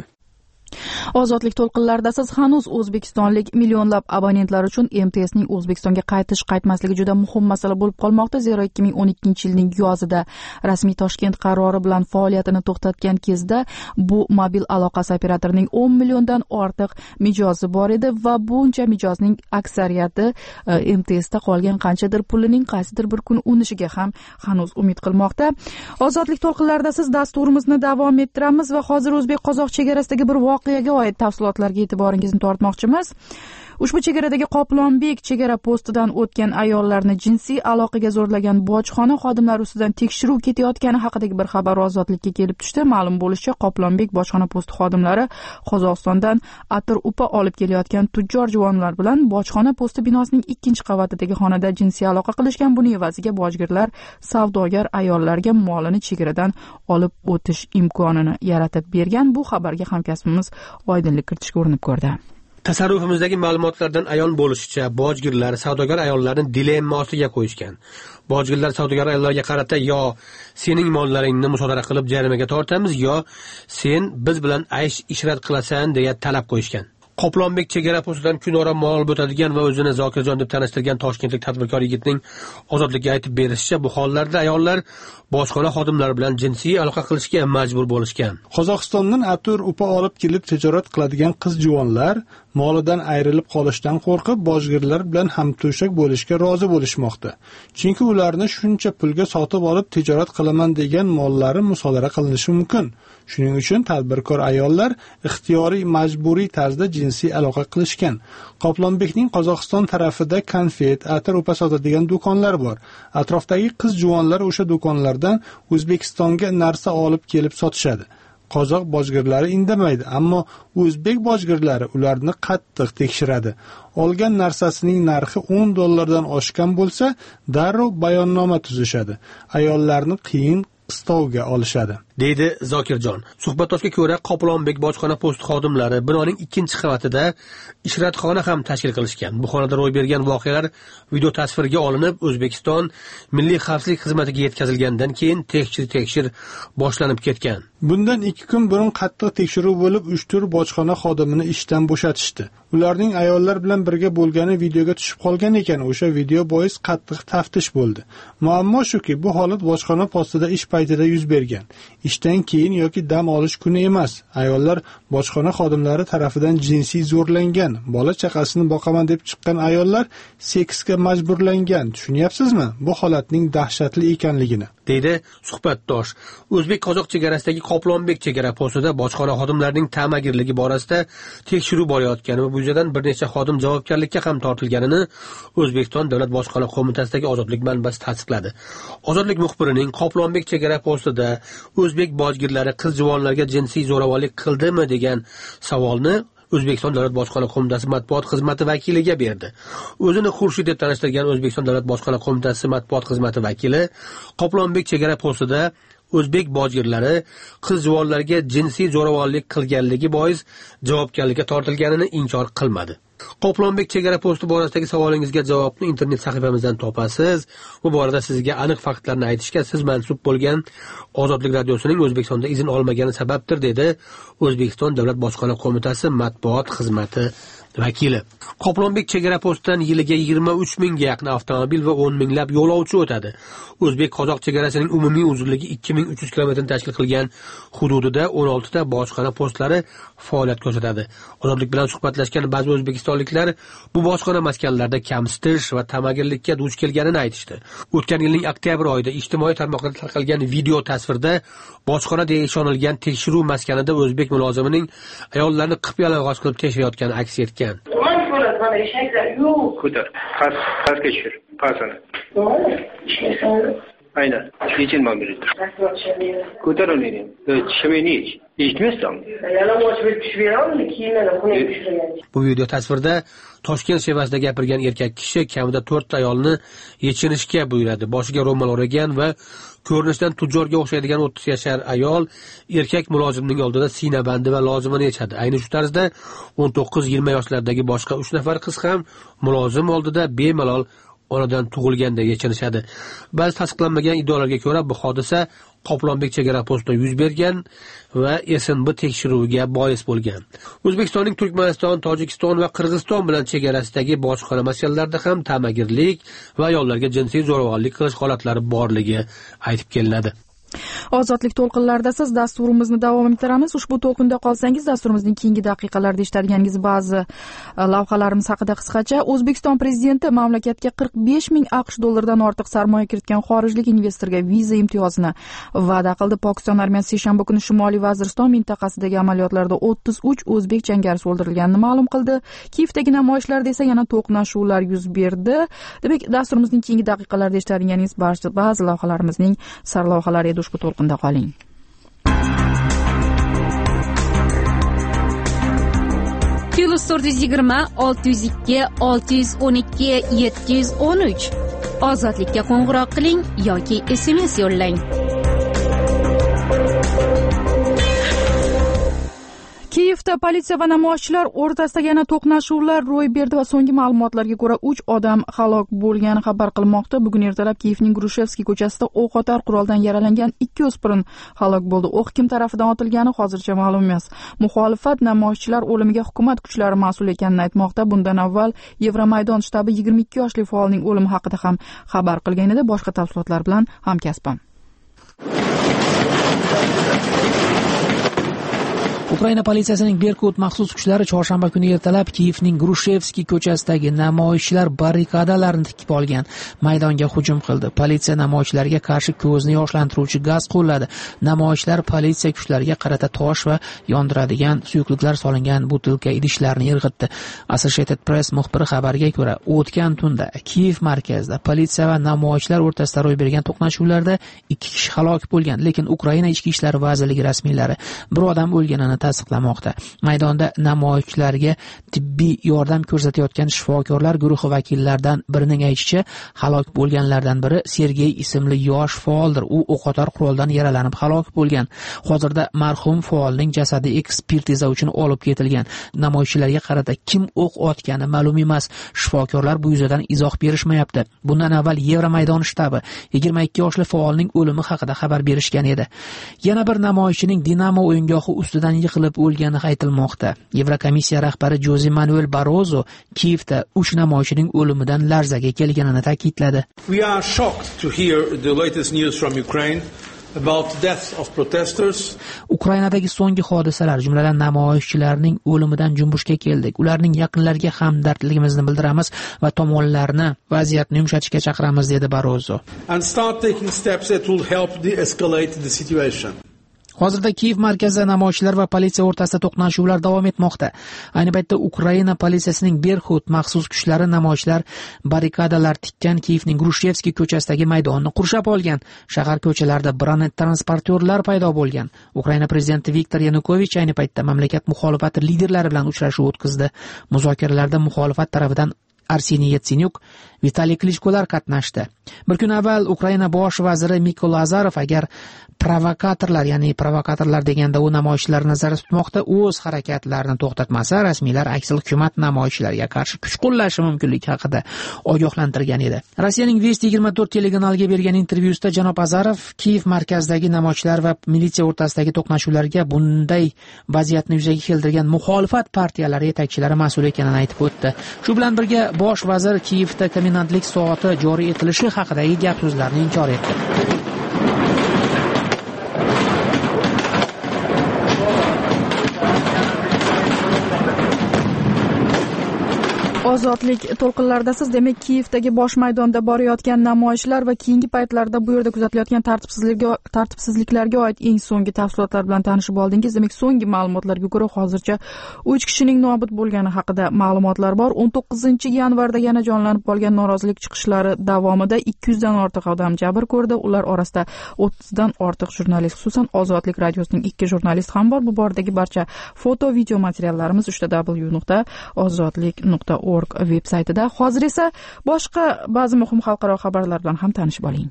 Ozodlik to'lqinlarida siz hanuz o'zbekistonlik millionlab abonentlar uchun MTSning O'zbekistonga qaytish-qaytmasligi juda muhim masala bo'lib qolmoqda. Zero 2012-yilning yozida rasmiy Toshkent qarori bilan faoliyatini to'xtatgan kezda bu mobil aloqasi operatorining 10 milliondan ortiq mijozi bor edi va buncha mijozning aksariyati MTSda qolgan qanchadir pulining qaysidir bir kun unishiga ham hanuz umid qilmoqda. Ozodlik to'lqinlarida siz dasturimizni davom ettiramiz va hozir o'zbek-qozoq chegarasidagi bir voqeaga oid tafsilotlarga e'tiboringizni tortmoqchimiz. Ushbu chegaradagi Qoplonbek chegara postidan o'tgan ayollarni jinsiy aloqaga zo'rlagan bojxona xodimlari ustidan tekshiruv ketayotgani haqidagi bir xabar Ozodlikka kelib tushdi. Ma'lum bo'lishicha, Qoplonbek bojxona posti xodimlari Qozog'istondan atir upa olib kelayotgan tujjor juvonlar bilan bojxona posti binosining 2-qavatidagi xonada jinsiy aloqa qilishgan. Buning evaziga bojgirlar savdogar ayollarga molini chegaradan olib o'tish imkonini yaratib bergan. Bu xabarga hamkasbimiz oydinlik kiritishga urinib ko'rdi. Tasarrufimizdagi ma'lumotlardan ayon bo'lishicha, bojgirlar savdogar ayollarni dilemma ostiga qo'yishgan. Bojgirlar savdogar ayollarga qarata yo sening mollaringni musodara qilib jarimaga tortamiz, yo sen biz bilan aysh ishrat qilasan deya talab qo'yishgan. Qoplonbek chegara postidan kunora mol olib o'tadigan va o'zini Zokirjon deb tanishtirgan toshkentlik tadbirkor yigitning Ozodlikka aytib berishicha, bu hollarda ayollar bojxona xodimlari bilan jinsiy aloqa qilishga majbur bo'lishgan. Qozog'istondan atir upa olib kelib tijorat qiladigan qiz juvonlar molidan ayrilib qolishdan qo'rqib bojgirlar bilan hamto'shak bo'lishga rozi bo'lishmoqda. Chunki ularni shuncha pulga sotib olib tijorat qilaman degan mollari musodara qilinishi mumkin. Shuning uchun tadbirkor ayollar ixtiyoriy majburiy tarzda jinsiy aloqa qilishgan. Qoplonbekning Qozog'iston tarafida konfet, atir upa sotadigan do'konlar bor. Atrofdagi qiz juvonlar o'sha do'konlardan O'zbekistonga narsa olib kelib sotishadi. Qozoq bojgirlari indamaydi, ammo o'zbek bojgirlari ularni qattiq tekshiradi. Olgan narsasining narxi $10 oshgan bo'lsa, darrov bayonnoma tuzishadi. Ayollarni qiyin qistovga olishadi, deydi Zokirjon. Suhbatdoshga ko'ra, Qoplonbek bojxona posti xodimlari binoning 2-qavatida ishratxona ham tashkil qilishgan. Bu xonada ro'y bergan voqealar video tasvirga olinib, O'zbekiston Milliy xavfsizlik xizmatiga yetkazilgandan keyin tekshir boshlanib ketgan. Bundan 2 kun burun qattiq tekshiruv bo'lib, 3-4 bojxona xodimini ishdan bo'shatishdi. Ularning ayollar bilan birga bo'lgani videoga tushib qolgan ekan. O'sha video bois qattiq taftish bo'ldi. Muammo shuki, bu holat bojxona postida ish paytida yuz bergan. Ishdan keyin yoki dam olish kuni emas. Ayollar bojxona xodimlari tarafidan jinsiy zo'rlangan. Bola chaqasini boqaman deb chiqqan ayollar seksga majburlangan. Tushunyapsizmi? Bu holatning dahshatli ekanligini, deydi suhbatdosh. O'zbek-qozoq chegarasidagi Qoplonbek chegara postida bojxona xodimlarining ta'magirligi borasida tekshiruv borayotgani va bu yuzasidan bir necha xodim javobgarlikka ham tortilganini O'zbekiston Davlat bojxona qo'mitasidagi Ozodlik manbasi tasdiqladi. Ozodlik muxbirining Qoplonbek chegara postida o'zbek bojgirlari qiz juvonlarga jinsiy zo'ravonlik qildimi degan savolni O'zbekiston Davlat bojxona qo'mitasi matbuot xizmati vakiliga berdi. O'zini Xurshid deb tanishtirgan O'zbekiston Davlat bojxona qo'mitasi matbuot xizmati vakili Qoplonbek chegara postida o'zbek bojirlari qiz juvonlarga jinsiy zo'ravonlik qilganligi bois javobgarlikka tortilganini inkor qilmadi. Qoplonbek chegara posti borasidagi savolingizga javobni internet sahifamizdan topasiz. Bu borada sizga aniq faktlarni aytishga siz mansub bo'lgan Ozodlik radiosining O'zbekistonda izn olmagani sababdir, dedi O'zbekiston Davlat bojxona qo'mitasi matbuot xizmati vakili. Qoplonbek chegara postidan yiliga 23 mingga yaqin avtomobil va 10 minglab yo'lovchi o'tadi. O'zbek-qozoq chegarasining umumiy uzunligi 2300 kilometrni tashkil qilgan hududida 16 ta bojxona postlari faoliyat ko'rsatadi. Ozodlik bilan suhbatlashgan ba'zi o'zbekistonliklar bu bojxona maskanlarida kamsitish va tamagirlikka duch kelganini aytishdi. O'tgan yilning oktyabr oyida ijtimoiy tarmoqlarda tarqalgan video tasvirda bojxona deya ishonilgan tekshiruv maskanida o'zbek mulozimining ayollarni qip-yalang'och qilib tekshirayotgani aks etgan. Ko'tar, pastga tushir, pasini. Aynen. Geçin ben birisi. Ko'tar uni. Tishimini ich. Eshitmaysan? Bu video tasvirda Toshkent shevasida gapirgan erkak kishi kamida 4 ayolni yechinishga buyuradi. Boshiga ro'mol o'ragan va ko'rinishdan tujjorga o'xshaydigan 30 yashar ayol erkak mulozimning oldida sina bandi va lozimini yechadi. Ayni shu tarzda 19-20 yoshlardagi boshqa 3 nafar qiz ham mulozim oldida bemalol onadan tug'ilganda yechinishadi. Ba'zi tasdiqlanmagan iddialarga ko'ra bu hodisa Qoplonbek chegara postida yuz bergan va SNB tekshiruviga bois bo'lgan. O'zbekistonning Turkmaniston, Tojikiston va Qirg'iziston bilan chegarasidagi bojxona masalalarida ham ta'magirlik va ayollarga jinsiy zo'ravonlik qilish holatlari borligi aytib kelinadi. Ozodlik to'lqinlarida siz dasturimizni davom ettiramiz. Ushbu to'lqinda qolsangiz dasturimizning keyingi daqiqalarida eshitadiganingiz ba'zi lavhalarimiz haqida qisqacha. O'zbekiston prezidenti mamlakatga 45 ming AQSh dollaridan ortiq sarmoya kiritgan xorijlik investorga viza imtiyozini va'da qildi. Pokiston armiyasi seshanba kuni Shimoliy Vaziriston mintaqasidagi amaliyotlarda 33 o'zbek jangarisi o'ldirilganini ma'lum qildi. Kiyevdagi namoyishlarda esa yana to'qnashuvlar yuz berdi. Demak, dasturimizning keyingi daqiqalarida eshitadiganingiz ba'zi lavhalarimizning sarlavhalari edi. Ushbu to'lqinda qoling. Plus 420 602 612 713 Ozodlikka qo'ng'iroq qiling yoki SMS yo'llang. Kiyevda politsiya va namoyishchilar o'rtasida yana to'qnashuvlar ro'y berdi va so'nggi ma'lumotlarga ko'ra 3 odam halok bo'lgani xabar qilmoqda. Bugun ertalab Kiyevning Grushevskiy ko'chasida o'q otar quroldan yaralangan 2 o'spirin halok bo'ldi. O'q kim tomonidan otilgani hozircha ma'lum emas. Muxolifat namoyishchilar o'limiga hukumat kuchlari mas'ul ekanini aytmoqda. Bundan avval Yevromaydon shtabi 22 yoshli faolning o'limi haqida ham xabar qilgan edi. Boshqa tafsilotlar bilan hamkasbim. Ukraina politsiyasining Berkut maxsus kuchlari chorshanba kuni ertalab Kiyevning Grushevskiy ko'chasidagi namoyishchilar barrikadalarni tikib olgan maydonga hujum qildi. Politsiya namoyishchilarga qarshi ko'zni yoshlantiruvchi gaz qo'lladi. Namoyishchilar politsiya kuchlariga qarata tosh va yondiradigan suyuqliklar solingan butilka idishlarni irg'itdi. Associated Press muxbiri xabariga ko'ra, o'tgan tunda Kiyev markazida politsiya va namoyishchilar o'rtasida ro'y bergan to'qnashuvlarda 2 kishi halok bo'lgan, lekin Ukraina ichki ishlar vazirligi rasmiylari bir odam o'lganini tasdiqlamoqda. Maydonda namoyishchilarga tibbiy yordam ko'rsatayotgan shifokorlar guruhi vakillaridan birining aytishicha, halok bo'lganlardan biri Sergey ismli yosh faoldir. U o'qotar quroldan yaralanib halok bo'lgan. Hozirda marhum faolning jasadi ekspertiza uchun olib ketilgan. Namoyishchilarga qarata kim o'q otgani ma'lum emas. Shifokorlar bu yuzadan izoh berishmayapti. Bundan avval Yevromaydon shtabi 22 yoshli faolning o'limi haqida xabar berishgan edi. Yana bir namoyishchining Dinamo o'yingohi ustidan yiqilib o'lgani aytilmoqda. Yevrokomissiya rahbari Jose Manuel Barroso Kiyevda 3 namoyishchining o'limidan larzaga kelganini ta'kidladi. We are shocked to hear the latest news from Ukraine about the death of protesters. Ukrainadagi so'nggi hodisalar, jumladan namoyishchilarning o'limidan jumbushga keldik. Ularning yaqinlariga hamdardligimizni bildiramiz va tomonlarni vaziyatni yumshatishga chaqiramiz, dedi Barroso. And start taking steps that will help de-escalate the situation. Hozirda Kiyev markazida namoyishchilar va politsiya o'rtasida to'qnashuvlar davom etmoqda. Ayni paytda Ukraina politsiyasining Berkut maxsus kuchlari namoyishchilar barrikadalar tikkan Kiyevning Grushevskiy ko'chasidagi maydonni qurshab olgan. Shahar ko'chalarida broned transportyorlar paydo bo'lgan. Ukraina prezidenti Viktor Yanukovich ayni paytda mamlakat muxolifati liderlari bilan uchrashuv o'tkazdi. Muzokaralarda muxolifat tarafidan Arseniy Yatsenyuk, Vitaliy Klitschkolar qatnashdi. Bir kun avval Ukraina bosh vaziri Mykola Azarov agar provokatorlar, ya'ni provokatorlar deganda u namoyishchilar nazarda tutmoqda, o'z harakatlarini to'xtatmasa, rasmiylar aksil hukumat namoyishchilarga qarshi kuch qo'llashi mumkinligi haqida ogohlantirgan edi. Rossiyaning Vesti 24 telekanaliga bergan intervyusida janob Azarov Kiyev markazidagi namoyishchilar va militsiya o'rtasidagi to'qnashuvlarga bunday vaziyatni yuzaga keltirgan muxolifat partiyalari yetakchilari mas'ul ekanini aytib o'tdi. Shu bilan birga bosh vazir Kiyevda komendantlik soati joriy etilishi haqidagi gap so'zlarni inkor etdi. Ozodlik to'lqinlaridasiz. Demak, Kiyevdagi bosh maydonda borayotgan namoyishlar va keyingi paytlarda bu yerda kuzatilayotgan tartibsizliklarga oid eng so'nggi tafsilotlar bilan tanishib oldingiz. Demak, so'nggi ma'lumotlarga ko'ra hozircha 3 kishining nobud bo'lgani haqida ma'lumotlar bor. 19-yanvarda yana jonlanib qolgan norozilik chiqishlari davomida 200 dan ortiq odam jabr ko'rdi. Ular orasida 30 dan ortiq jurnalist, xususan Ozodlik radiosining 2 jurnalisti ham bor. Bu boradagi barcha foto, video materiallarimiz www.ozodlik.org veb-saytida. Hozir esa boshqa ba'zi muhim xalqaro xabarlar bilan ham tanishib oling.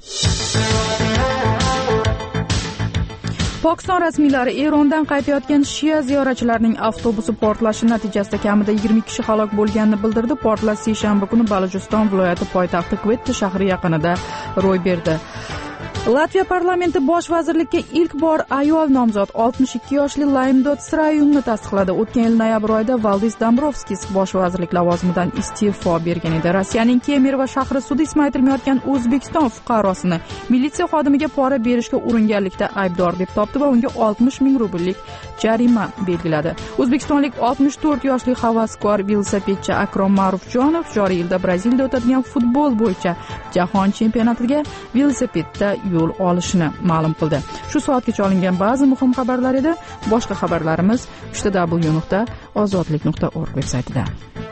Pokiston rasmiylari Erondan qaytayotgan shia ziyoratchilarining avtobusi portlashi natijasida kamida 20 kishi halok bo'lganini bildirdi. Portlash seshanba kuni Balujiston viloyati poytaxti Kvetta shahri yaqinida ro'y berdi. Latviya parlamenti bosh vazirlikka ilk bor ayol nomzod 62 yoshli Laimdod Srayunni tasdiqladi. O'tgan yil noyabr oyida Valdis Dombrovskis bosh vazirlik lavozimidan iste'fo bergan edi. Rossiyaning Kemir va shahri sudi ismi aytilmayotgan O'zbekiston fuqarosini militsiya xodimiga pora berishga uringanlikda aybdor deb topdi va unga 60 ming rubllik jarima belgiladi. O'zbekistonlik 64 yoshli havaskor velosipedchi Akrom Marufjonov joriy yilda Braziliyada o'tadigan futbol bo'yicha jahon chempionatiga velosipedda yo'l olishini ma'lum qildi. Shu soatgacha olingan ba'zi muhim xabarlar edi. Boshqa xabarlarimiz www.ozodlik.org veb-saytida.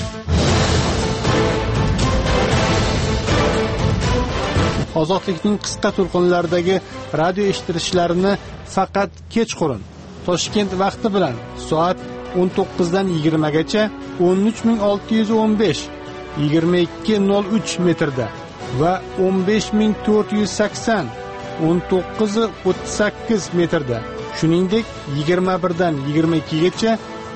Ozodlikning qisqa to'lqinlaridagi radio eshittirishlarini faqat kechqurun Toshkent vaqti bilan soat 19 dan 20 gacha 13615 22:03 metrda va 15480 19:38 metrda, shuningdek 21 dan 22 gacha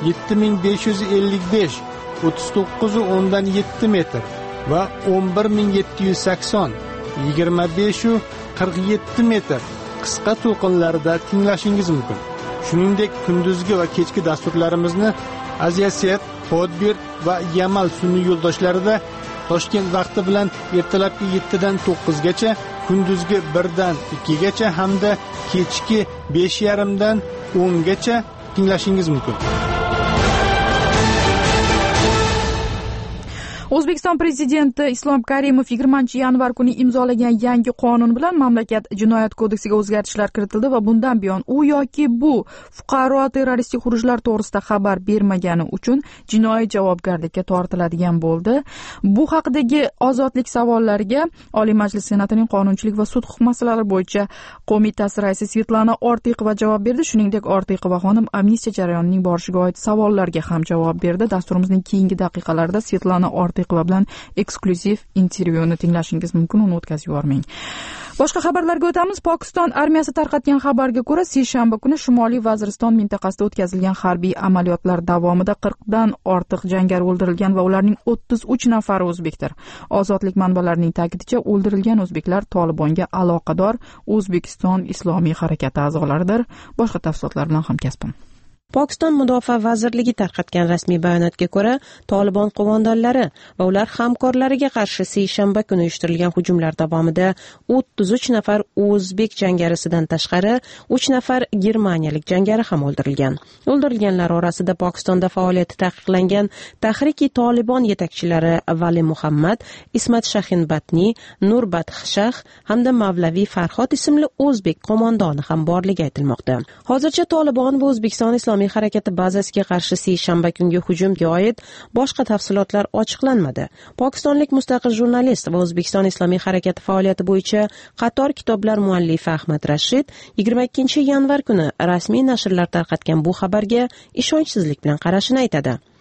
7555 39:10 metr va 11780 25:47 metr qisqa to'lqinlarida tinglashingiz mumkin. Shuningdek, kunduzgi va kechki dasturlarimizni Aziyaset, Podbir va Yamal sun'iy yo'ldoshlarida Toshkent vaqti bilan ertalabki 7 dan 9 gacha, kunduzgi 1 dan 2 gacha hamda kechki 5:30 dan 10 gacha tinglashingiz mumkin. O'zbekiston prezidenti Islom Karimov 20-yanvar kuni imzolagan yangi qonun bilan mamlakat jinoyat kodeksiga o'zgartishlar kiritildi va bundan buyon u yoki bu fuqaro terroristik xurujlar to'g'risida xabar bermagani uchun jinoiy javobgarlikka tortiladigan bo'ldi. Bu haqidagi ozodlik savollariga Oliy Majlis Senatining qonunchilik va sud huquq masalalari bo'yicha qo'mitasi raisi Svetlana Ortiqova javob berdi. Shuningdek, Ortiqova xonim amnistiya jarayonining borishiga oid savollarga ham javob berdi. Dasturimizning keyingi daqiqalarida Svetlana Ortiqova bilan eksklyuziv intervyuni tinglashingiz mumkin, uni o'tkazib yubormang. Boshqa xabarlarga o'tamiz. Pokiston armiyasi tarqatgan xabarga ko'ra, seshanba kuni Shimoliy Vaziriston mintaqasida o'tkazilgan harbiy amaliyotlar davomida 40 dan ortiq jangari o'ldirilgan va ularning 33 nafari o'zbekdir. Ozodlik manbalarining ta'kidincha, o'ldirilgan o'zbeklar Tolibonga aloqador O'zbekiston Islomiy harakati a'zolaridir. Boshqa tafsilotlar bilan hamkasbim. Pokiston Mudofaa vazirligi tarqatgan rasmiy bayonotga ko'ra, Tolibon qo'mondonlari va ular hamkorlariga qarshi seshanba kuni uyushtirilgan hujumlar davomida 33 nafar o'zbek jangarisidan tashqari 3 nafar germaniyalik jangari ham o'ldirilgan. O'ldirilganlar orasida Pokistonda faoliyati taqiqlangan Tahriki Tolibon yetakchilari Vali Muhammad, Ismat Shahin Batni, Nurbat Shah hamda Mavlaviy Farhod ismli o'zbek qo'mondoni ham borligi aytilmoqda. Hozircha Tolibon va O'zbekiston Islomiy harakati bazasiga qarshi seshanba kungi hujumga oid boshqa tafsilotlar ochiqlanmadi. Pokistonlik mustaqil jurnalist va O'zbekiston Islomiy harakati faoliyati bo'yicha qator kitoblar muallifi Ahmad Rashid 22-yanvar kuni rasmiy nashrlar tarqatgan bu xabarga ishonchsizlik bilan qarashini aytadi.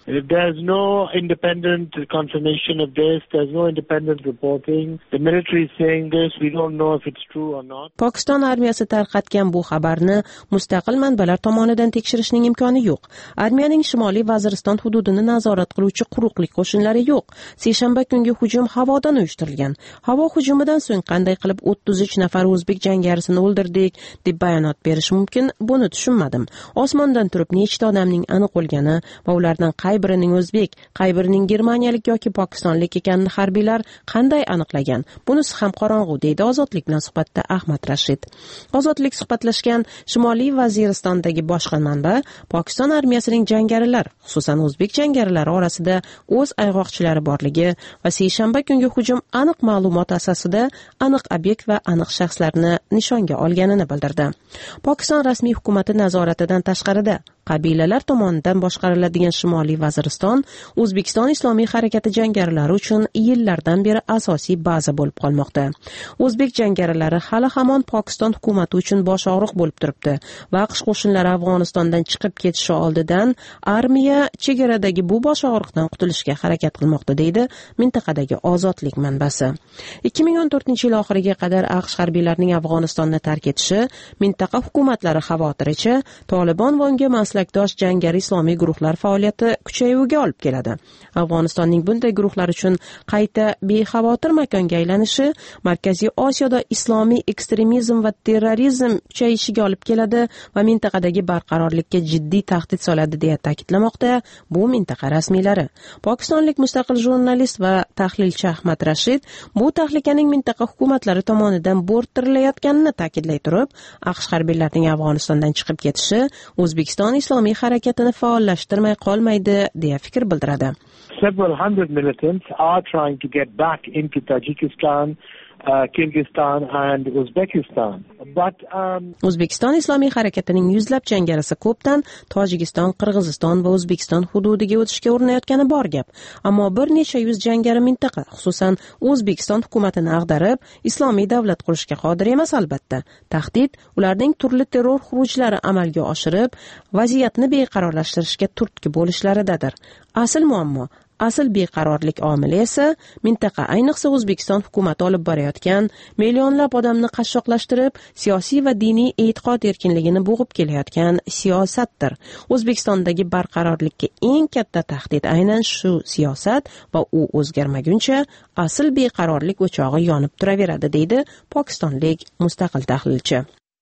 If there's no independent confirmation of this, there's no independent reporting. The military is saying this, we don't know if it's true or not. Pokiston armiyasi tarqatgan bu xabarni mustaqil manbalar tomonidan tekshirishning imkoni yo'q. Armiyaning Shimoliy Vaziriston hududini nazorat qiluvchi quruqlik qo'shinlari yo'q. Seshanba kungi hujum havodan uyushtirilgan. Havo hujumidan so'ng qanday qilib 33 nafar o'zbek jangarisini o'ldirdik deb bayonot berish mumkin, buni tushunmadim. Osmondan turib nechta odamning aniq o'lgani va ulardan qay birining o'zbek, qay birining germaniyalik yoki pokistonlik ekanini harbiylar qanday aniqlagan? Bunisi ham qorong'u, deydi Ozodlik bilan suhbatda Ahmad Rashid. Ozodlik suhbatlashgan Shimoliy Vaziristondagi boshqa manba Pokiston armiyasining jangarilar, xususan o'zbek jangarilari orasida o'z ayg'oqchilari borligi va seshanba kungi hujum aniq ma'lumot asosida aniq obyekt va aniq shaxslarni nishonga olganini bildirdi. Pokiston rasmiy hukumati nazoratidan tashqarida qabilalar tomonidan boshqariladigan Shimoliy Vaziriston O'zbekiston Islomiy harakati jangarilari uchun yillardan beri asosiy baza bo'lib qolmoqda. O'zbek jangarilari hali hamon Pokiston hukumati uchun bosh og'riq bo'lib turibdi va AQSh qo'shinlari Afg'onistondan chiqib ketishi oldidan armiya chegaradagi bu bosh og'riqdan qutulishga harakat qilmoqda, deydi mintaqadagi Ozodlik manbasi. 2014-yil oxiriga qadar AQSh harbiylarining Afg'onistonni tark etishi mintaqa hukumatlari xavotiricha Tolibon va unga maslakdosh jangari islomiy guruhlar faoliyati kuchayuviga olib keladi. Afg'onistonning bunday guruhlar uchun qayta bexavotir makonga aylanishi Markaziy Osiyoda islomiy ekstremizm va terrorizm kuchayishiga olib keladi va mintaqadagi barqarorlikka jiddiy tahdid soladi deya ta'kidlamoqda bu mintaqa rasmiylari. Pokistonlik mustaqil jurnalist va tahlilchi Ahmad Rashid bu tahlikaning mintaqa hukumatlari tomonidan bo'rttirilayotganini ta'kidlay turib, AQSh harbiylarining Afg'onistondan chiqib ketishi O'zbekiston Islomiy harakatini faollashtirmay qolmaydi deya fikr bildiradi. Several hundred militants are trying to get back into Tajikistan, Kyrgyzstan and Uzbekistan. But O'zbekiston Islomiy harakatining yuzlab jangarisi ko'pdan Tojikiston, Qirg'iziston va O'zbekiston hududiga o'tishga urinayotgani bor gap. Ammo bir necha yuz jangari mintaqa, xususan O'zbekiston hukumatini ag'darib, islomiy davlat qurishga qodir emas albatta. Tahdid ularning turli terror xurujlari amalga oshirib, vaziyatni beqarorlashtirishga turtki bo'lishlaridadir. Asl muammo, asl beqarorlik omili esa mintaqa, ayniqsa O'zbekiston hukumati olib borayotgan millionlab odamni qashshoqlashtirib, siyosiy va diniy e'tiqod erkinligini bo'g'ib kelayotgan siyosatdir. O'zbekistondagi barqarorlikka eng katta tahdid aynan shu siyosat va u o'zgarmaguncha asl beqarorlik o'chog'i yonib turaveradi, deydi pokistonlik mustaqil tahlilchi.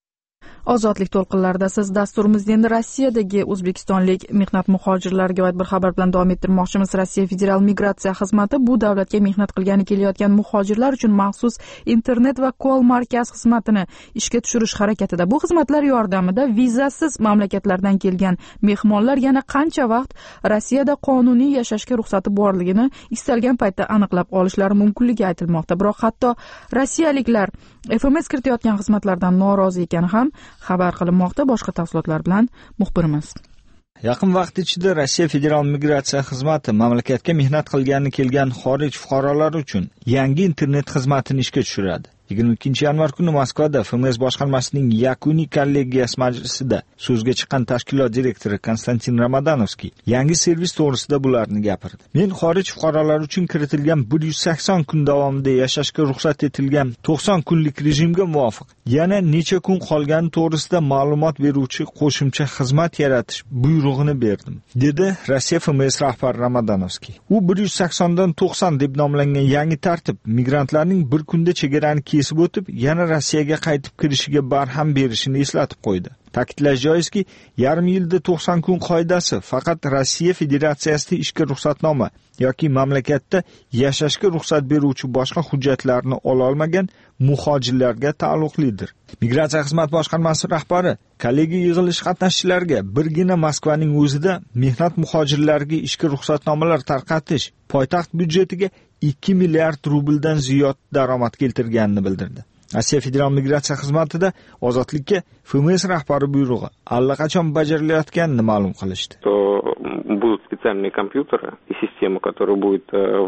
Ozodlik to'lqinlarida siz dasturimizda endi Rossiyadagi o'zbekistonlik mehnat muhojirlariga oid bir xabar bilan davom ettirmoqchimiz. Rossiya Federal migratsiya xizmati bu davlatga mehnat qilgani kelayotgan muhojirlar uchun maxsus internet va kol markaz xizmatini ishga tushirish harakatida. Bu xizmatlar yordamida vizasiz mamlakatlardan kelgan mehmonlar yana qancha vaqt Rossiyada qonuniy yashashga ruxsati borligini istalgan paytda aniqlab olishlari mumkinligi aytilmoqda. Biroq hatto rossiyaliklar SMS kiritayotgan xizmatlardan norozi ekani ham xabar qilinmoqda. Boshqa tafsilotlar bilan muxbirimiz. Yaqin vaqt ichida Rossiya Federal migratsiya xizmati mamlakatga mehnat qilgani kelgan xorij fuqarolari uchun yangi internet xizmatini ishga tushiradi. 22-yanvar kuni Moskvada FMS boshqarmasining yakuniy kollegiyasi majlisida so'zga chiqqan tashkilot direktori Konstantin Ramadonovskiy yangi servis to'g'risida bularni gapirdi. Men xorij fuqarolari uchun kiritilgan 180 kun davomida yashashga ruxsat etilgan 90 kunlik rejimga muvofiq yana necha kun qolgani to'g'risida ma'lumot beruvchi qo'shimcha xizmat yaratish buyrug'ini berdim, dedi Rossiya FMS rahbari Ramadonovskiy. U 180 dan 90 deb nomlangan yangi tartib migrantlarning bir kunda chegarani kesib o'tib, yana Rossiyaga qaytib kirishiga barham berishini eslatib qo'ydi. Ta'kidlash joizki, yarim yilda 90 kun qoidasi faqat Rossiya Federatsiyasida ishga ruxsatnoma yoki mamlakatda yashashga ruxsat beruvchi boshqa hujjatlarni ola olmagan muhojirlarga taalluqlidir. Migratsiya xizmat boshqarmasi rahbari kollegiya yig'ilish qatnashchilariga birgina Moskvaning o'zida mehnat muhojirlariga ishga ruxsatnomalar tarqatish poytaxt byudjetiga 2 milliard rubldan ziyod daromad keltirganini bildirdi. Rossiya Federal migratsiya xizmatida Ozodlikka FMS rahbari buyrug'i allaqachon bajarilayotganini ma'lum qilishdi. Будут специальные компьютеры и система, которая будет,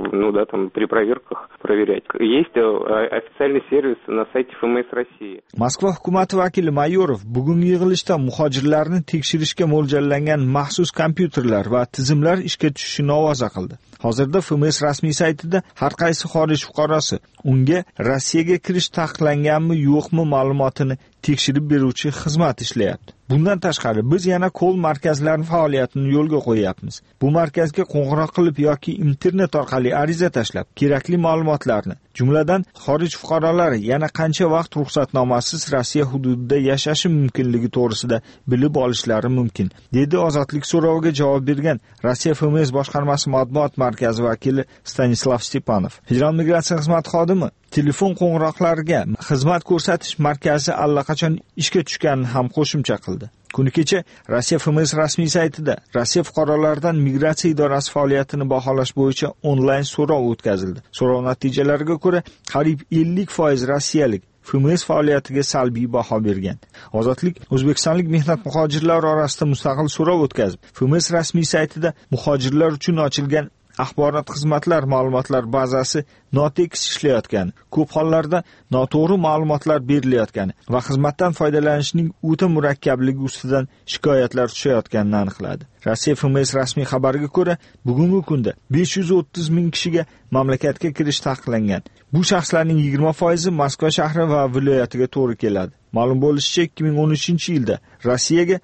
при проверках проверять. Есть официальный сервис на сайте ФМС России. Moskva hukumati vakili Mayorov bugungi yig'ilishda muhojirlarni tekshirishga mo'ljallangan maxsus kompyuterlar va tizimlar ishga tushishini ovoza qildi. Hozirda FMS rasmiy saytida har qaysi xorij fuqarosi unga Rossiyaga kirish taqiqlanganmi yo'qmi ma'lumotini tekshirib beruvchi xizmat ishlayapti. Bundan tashqari biz yana kol markazlarining faoliyatini yo'lga qo'yapmiz. Bu markazga qo'ng'iroq qilib yoki internet orqali ariza tashlab kerakli ma'lumotlarni, jumladan xorij fuqarolari yana qancha vaqt ruxsatnomasiz Rossiya hududida yashashi mumkinligi to'g'risida bilib olishlari mumkin, dedi ozodlik so'roviga javob bergan Rossiya FMS boshqarmasi matbuot markazi vakili Stanislav Stepanov. Federal migratsiya xizmati xodimi telefon qo'ng'iroqlariga xizmat ko'rsatish markazi allaqachon ishga tushganini ham qo'shimcha qildi. Kuni kecha Rossiya FMS rasmiy saytida Rossiya fuqarolaridan migratsiya idorasi faoliyatini baholash bo'yicha onlayn so'rov o'tkazildi. So'rov natijalariga ko'ra, qariyb 50% rossiyalik FMS faoliyatiga salbiy baho bergan. Ozodlik o'zbekistonlik mehnat muhojirlar orasida mustaqil so'rov o'tkazib, FMS rasmiy saytida muhojirlar uchun ochilgan axborot xizmatlar ma'lumotlar bazasi notekis ishlayotgani, ko'p hollarda noto'g'ri ma'lumotlar berilayotgani va xizmatdan foydalanishning o'ta murakkabligi ustidan shikoyatlar tushayotganini aniqladi. Rossiya FMS rasmiy xabariga ko'ra, bugungi kunda 530 ming kishiga mamlakatga kirish taqiqlangan. Bu shaxslarning 20% Moskva shahri va viloyatiga to'g'ri keladi. Ma'lum bo'lishicha, 2013-yilda Rossiyaga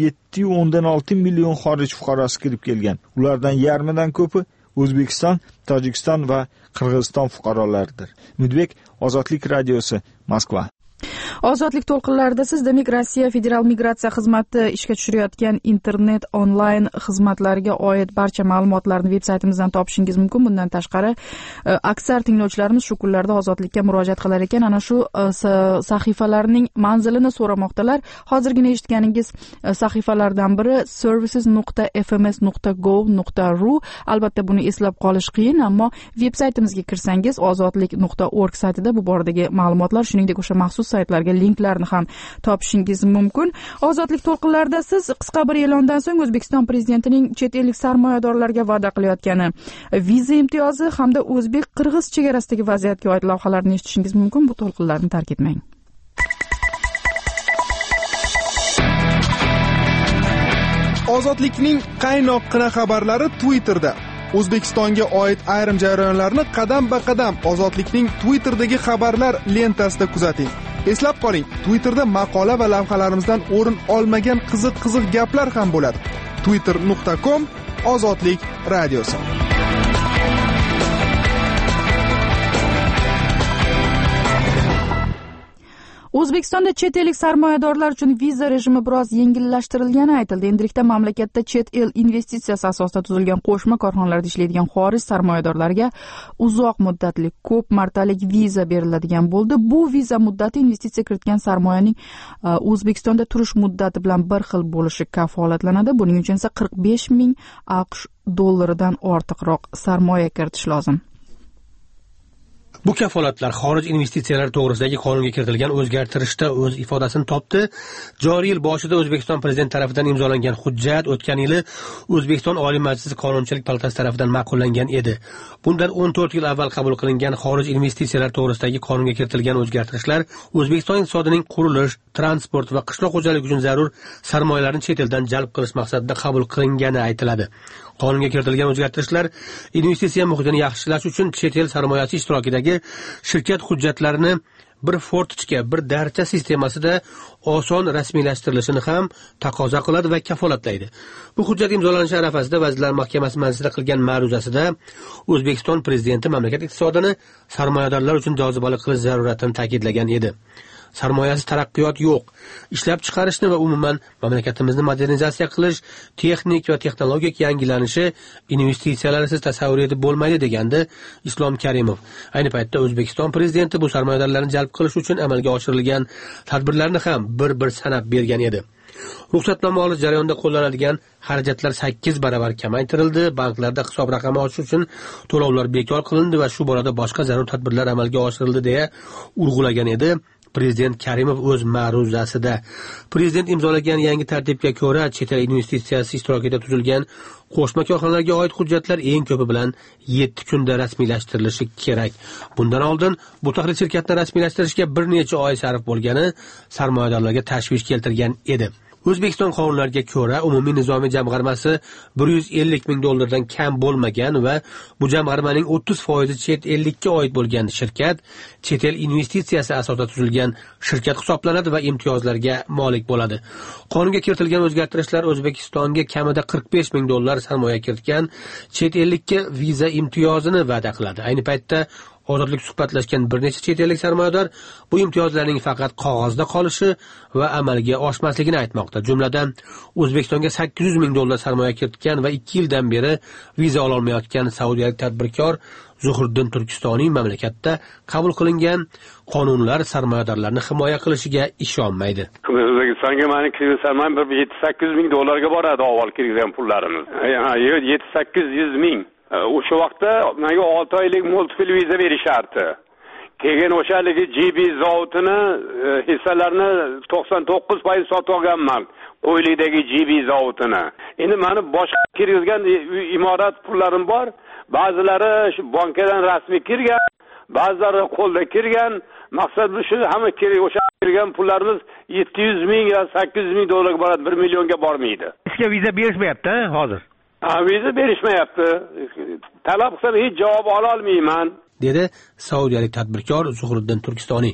17.6 million xorij fuqarosi kirib kelgan. Ulardan yarmidan ko'pi O'zbekiston, Tojikiston va Qirg'iziston fuqarolaridir. Mudbek, Ozodlik radiosi, Moskva. Ozodlik to'lqinlarida siz demak Rossiya Federal migratsiya xizmati ishga tushirayotgan internet onlayn xizmatlariga oid barcha ma'lumotlarni veb-saytimizdan topishingiz mumkin. Bundan tashqari, aksar tinglovchilarimiz shu kunlarda Ozodlikka murojaat qilar ekan, ana shu sahifalarning manzilini so'ramoqdalar. Hozirgina eshitganingiz sahifalardan biri services.fms.gov.ru. Albatta buni eslab qolish qiyin, ammo veb-saytimizga kirsangiz ozodlik.org saytida bu boradagi ma'lumotlar, shuningdek o'sha maxsus saytlarga linklarni ham topishingiz mumkin. Ozodlik to'lqinlarida siz qisqa bir e'londan so'ng O'zbekiston prezidentining chet ellik sarmoyadorlarga va'da qilayotgani, viza imtiyozi hamda o'zbek-qirg'iz chegarasidagi vaziyatga oid lavhalarni eshitishingiz mumkin. Bu to'lqinlarni tark etmang. Ozodlikning qaynoqqina xabarlari Twitterda. O'zbekistonga oid ayrim jarayonlarni qadam-ba-qadam Ozodlikning Twitterdagi xabarlar lentasida kuzating. Eslab qoling, Twitterda maqola va lavhalarimizdan o'rin olmagan qiziq gaplar ham bo'ladi. twitter.com Ozodlik radiosi. O'zbekistonda chet ellik sarmoyadorlar uchun viza rejimi biroz yengillashtirilgani aytildi. Endilikda mamlakatda chet el investitsiyasi asosida tuzilgan qo'shma korxonalarda ishlaydigan xorij sarmoyadorlariga uzoq muddatli, ko'p martalik viza beriladigan bo'ldi. Bu viza muddati investitsiya kiritgan sarmoyaning O'zbekistonda turish muddati bilan bir xil bo'lishi kafolatlanadi. Buning uchun esa 45 ming AQSh dollaridan ortiqroq sarmoya kiritish lozim. Bu kafolatlar xorij investitsiyalari to'g'risidagi qonunga kiritilgan o'zgartirishda o'z ifodasini topdi. Joriy yil boshida O'zbekiston prezidenti tomonidan imzolangan hujjat o'tgan yili O'zbekiston Oliy Majlisi Qonunchilik palatasi tomonidan ma'qullangan edi. Bundan 14 yil avval qabul qilingan xorij investitsiyalari to'g'risidagi qonunga kiritilgan o'zgartirishlar O'zbekiston iqtisodining qurilish, transport va qishloq xo'jaligi uchun zarur sarmoyalarni chet eldan jalb qilish maqsadida qabul qilingani aytiladi. Qonunga kiritilgan o'zgartirishlar investitsiya muhitini yaxshilash uchun chet el sarmoyasi ishtirokidagi shirkat hujjatlarini bir fortichka, bir darcha sistemasida oson rasmiylashtirilishini ham taqozo qiladi va kafolatlaydi. Bu hujjat imzolanishi arafasida Vazirlar Mahkamasi majlisida qilgan ma'ruzasida O'zbekiston prezidenti mamlakat iqtisodini sarmoyadorlar uchun jozibali qilish zaruratini ta'kidlagan edi. Sarmoyasiz taraqqiyot yo'q. Ishlab chiqarishni va umuman mamlakatimizni modernizatsiya qilish, texnik va texnologik yangilanishi investitsiyalarsiz tasavvur etib bo'lmaydi degandi Islom Karimov. Ayni paytda O'zbekiston prezidenti bu sarmoyalarni jalb qilish uchun amalga oshirilgan tadbirlarni ham bir sanab bergan edi. Ruxsatnoma olish jarayonida qo'llanadigan xarajatlar 8 baravar kamaytirildi, banklarda hisob raqami ochish uchun to'lovlar bekor qilindi va shu borada boshqa zarur tadbirlar amalga oshirildi deya urg'ulagan edi. Prezident Karimov o'z ma'ruzasida prezident imzolagan yangi tartibga ko'ra chet el investitsiyasi ishtirokida tuzilgan qo'shma korxonalarga oid hujjatlar eng ko'pi bilan 7 kunda rasmiylashtirilishi kerak. Bundan oldin bu taxlit shirkatni rasmiylashtirishga bir necha oy sarf bo'lgani sarmoyadorlarga tashvish keltirgan edi. O'zbekiston qonunlariga ko'ra umumiy nizomiy jamg'armasi 150 ming dollardan kam bo'lmagan va bu jamg'armaning 30% chet ellikka oid bo'lgan shirkat chet el investitsiyasi asosida tuzilgan shirkat hisoblanadi va imtiyozlarga molik bo'ladi. Qonunga kiritilgan o'zgartirishlar O'zbekistonga kamida 45 ming dollar sarmoya kiritgan chet ellikka viza imtiyozini va'da qiladi. Ayni paytda ozodlik suhbatlashgan bir necha chet ellik sarmoyador bu imtiyozlarning faqat qog'ozda qolishi va amalga oshmasligini aytmoqda. Jumladan O'zbekistonga 800 ming dollar sarmoya kiritgan va 2 yildan beri viza ola olmayotgan saudiyalik tadbirkor Zuhriddin Turkistoniy mamlakatda qabul qilingan qonunlar sarmoyadorlarni himoya qilishiga ishonmaydi. O'zbekistonga meni kirgizsam bir 7-800 ming dollarga boradi avval kirgan pullarimiz. 7-800 ming. O'sha vaqtda menga 6 oylik multifil viza berishardi. Keyin o'shaligi GB zavodini hissalarini 99% sotib olganman. Qo'ylikdagi GB zavodini. Endi meni boshqa kirgizgan imorat pullarim bor. Ba'zilari shu bankadan rasmiy kirgan, ba'zilari qo'lda kirgan. Maqsad bu shu, hamma o'sha kirgan pullarimiz 700 ming yo 800 ming dollarga boradi, 1 millionga bormaydi. Sizga viza berishmayapti hozir. Viza berishmayapti. Talab qilsam hech javob ola olmayman, dedi saudiyalik tadbirkor Zuhriddin Turkistoniy.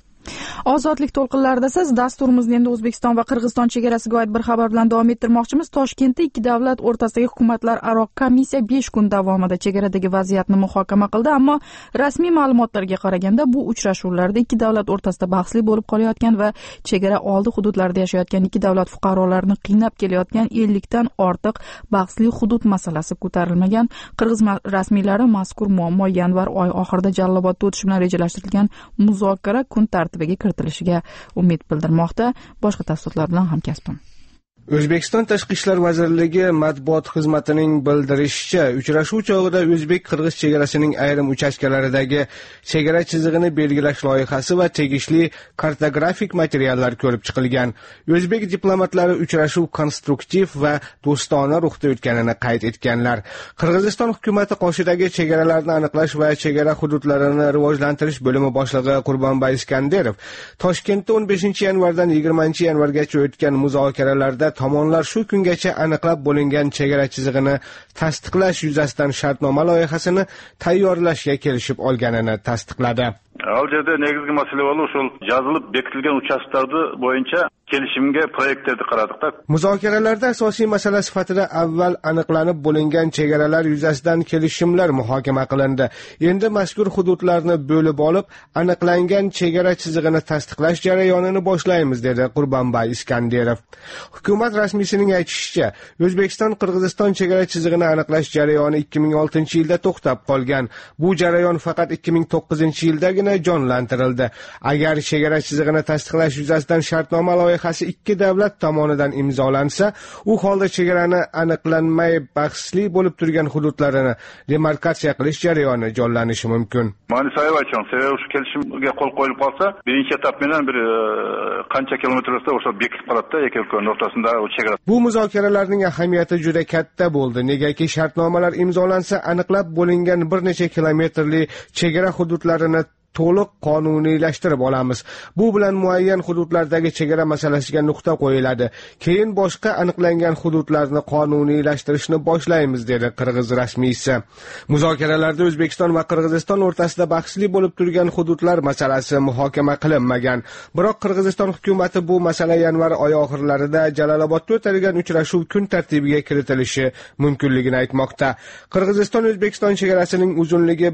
Ozodlik to'lqinlarida siz dasturimizning endi O'zbekiston va Qirg'iziston chegarasiga oid bir xabar bilan davom ettirmoqchimiz. Toshkentda ikki davlat o'rtasidagi hukumatlararo komissiya 5 kun davomida chegaradagi vaziyatni muhokama qildi, ammo rasmiy ma'lumotlarga qaraganda bu uchrashuvlarda ikki davlat o'rtasida bahsli bo'lib qolayotgan va chegara oldi hududlarda yashayotgan ikki davlat fuqarolarini qiynab kelayotgan 50 dan ortiq bahsli hudud masalasi ko'tarilmagan. Qirg'iz rasmiylari mazkur muammo yanvar oy oxirida Jalolobodda o'tishi bilan rejalashtirilgan muzokara kun tartibiga kiritilishiga umid bildirmoqda. Boshqa tafsilotlar bilan hamkasbim. O'zbekiston Tashqi ishlar vazirligi matbuot xizmatining bildirishicha, uchrashuv chog'ida o'zbek-qirg'iz chegarasining ayrim uchastkalaridagi chegara chizig'ini belgilash loyihasi va tegishli kartografik materiallar ko'rib chiqilgan. O'zbek diplomatlari uchrashuv konstruktiv va do'stona ruhda o'tganini qayd etganlar. Qirg'iziston hukumati qoshidagi chegaralarni aniqlash va chegara hududlarini rivojlantirish bo'limi boshlig'i Qurbonboy Iskanderov Toshkentda 15-yanvardan 20-yanvargacha o'tgan muzokaralarda tomonlar shu kungacha aniqlab bo'lingan chegara chizig'ini tasdiqlash yuzasidan shartnoma loyihasini tayyorlashga kelishib olganini tasdiqladi. Al yerda negizgi masala bo'ldi, o'sha yozilib bekitilgan uchastkalar bo'yicha kelishimga proyektlarni qaradik-da. Muzokaralarda asosiy masala sifatida avval aniqlanib bo'lingan chegaralar yuzasidan kelishimlar muhokama qilindi. Endi mazkur hududlarni bo'lib olib, aniqlangan chegara chizig'ini tasdiqlash jarayonini boshlaymiz, dedi Qurbonboy Iskanderov. Hukumat rasmiysining aytishicha, O'zbekiston-Qirg'iziston chegara chizig'ini aniqlash jarayoni 2006-yilda to'xtab qolgan. Bu jarayon faqat 2009-yildagina jonlantirildi. Agar chegara chizig'ini tasdiqlash yuzasidan shartnoma loyihasi ikki davlat tomonidan imzolansa, u holda chegarani aniqlanmay bahsli bo'lib turgan hududlarini demarkatsiya qilish jarayoni jonlanishi mumkin. Mani sayov aytgan, shu kelishimga qo'l qo'yilib qolsa, birinchi etap bilan bir qancha kilometrda o'sha bekitib qoladi-da, ikki o'rtasida o chegara. Bu muzokaralarning ahamiyati juda katta bo'ldi. Negaki shartnomalar imzolansa, aniqlab bo'lingan bir necha kilometrli chegara hududlarini to'liq qonuniylashtirib olamiz. Bu bilan muayyan hududlardagi chegara masalasiga nuqta qo'yiladi. Keyin boshqa aniqlangan hududlarni qonuniylashtirishni boshlaymiz, dedi Qirg'iz rasmiysi. Muzokaralarda O'zbekiston va Qirg'iziston o'rtasida bahsli bo'lib turgan hududlar masalasi muhokama qilinmagan. Biroq Qirg'iziston hukumatı bu masala yanvar oyi oxirlarida Jalolobodda o'tilgan uchrashuv kun tartibiga kiritilishi mumkinligini aytmoqda. Qirg'iziston O'zbekiston chegarasining uzunligi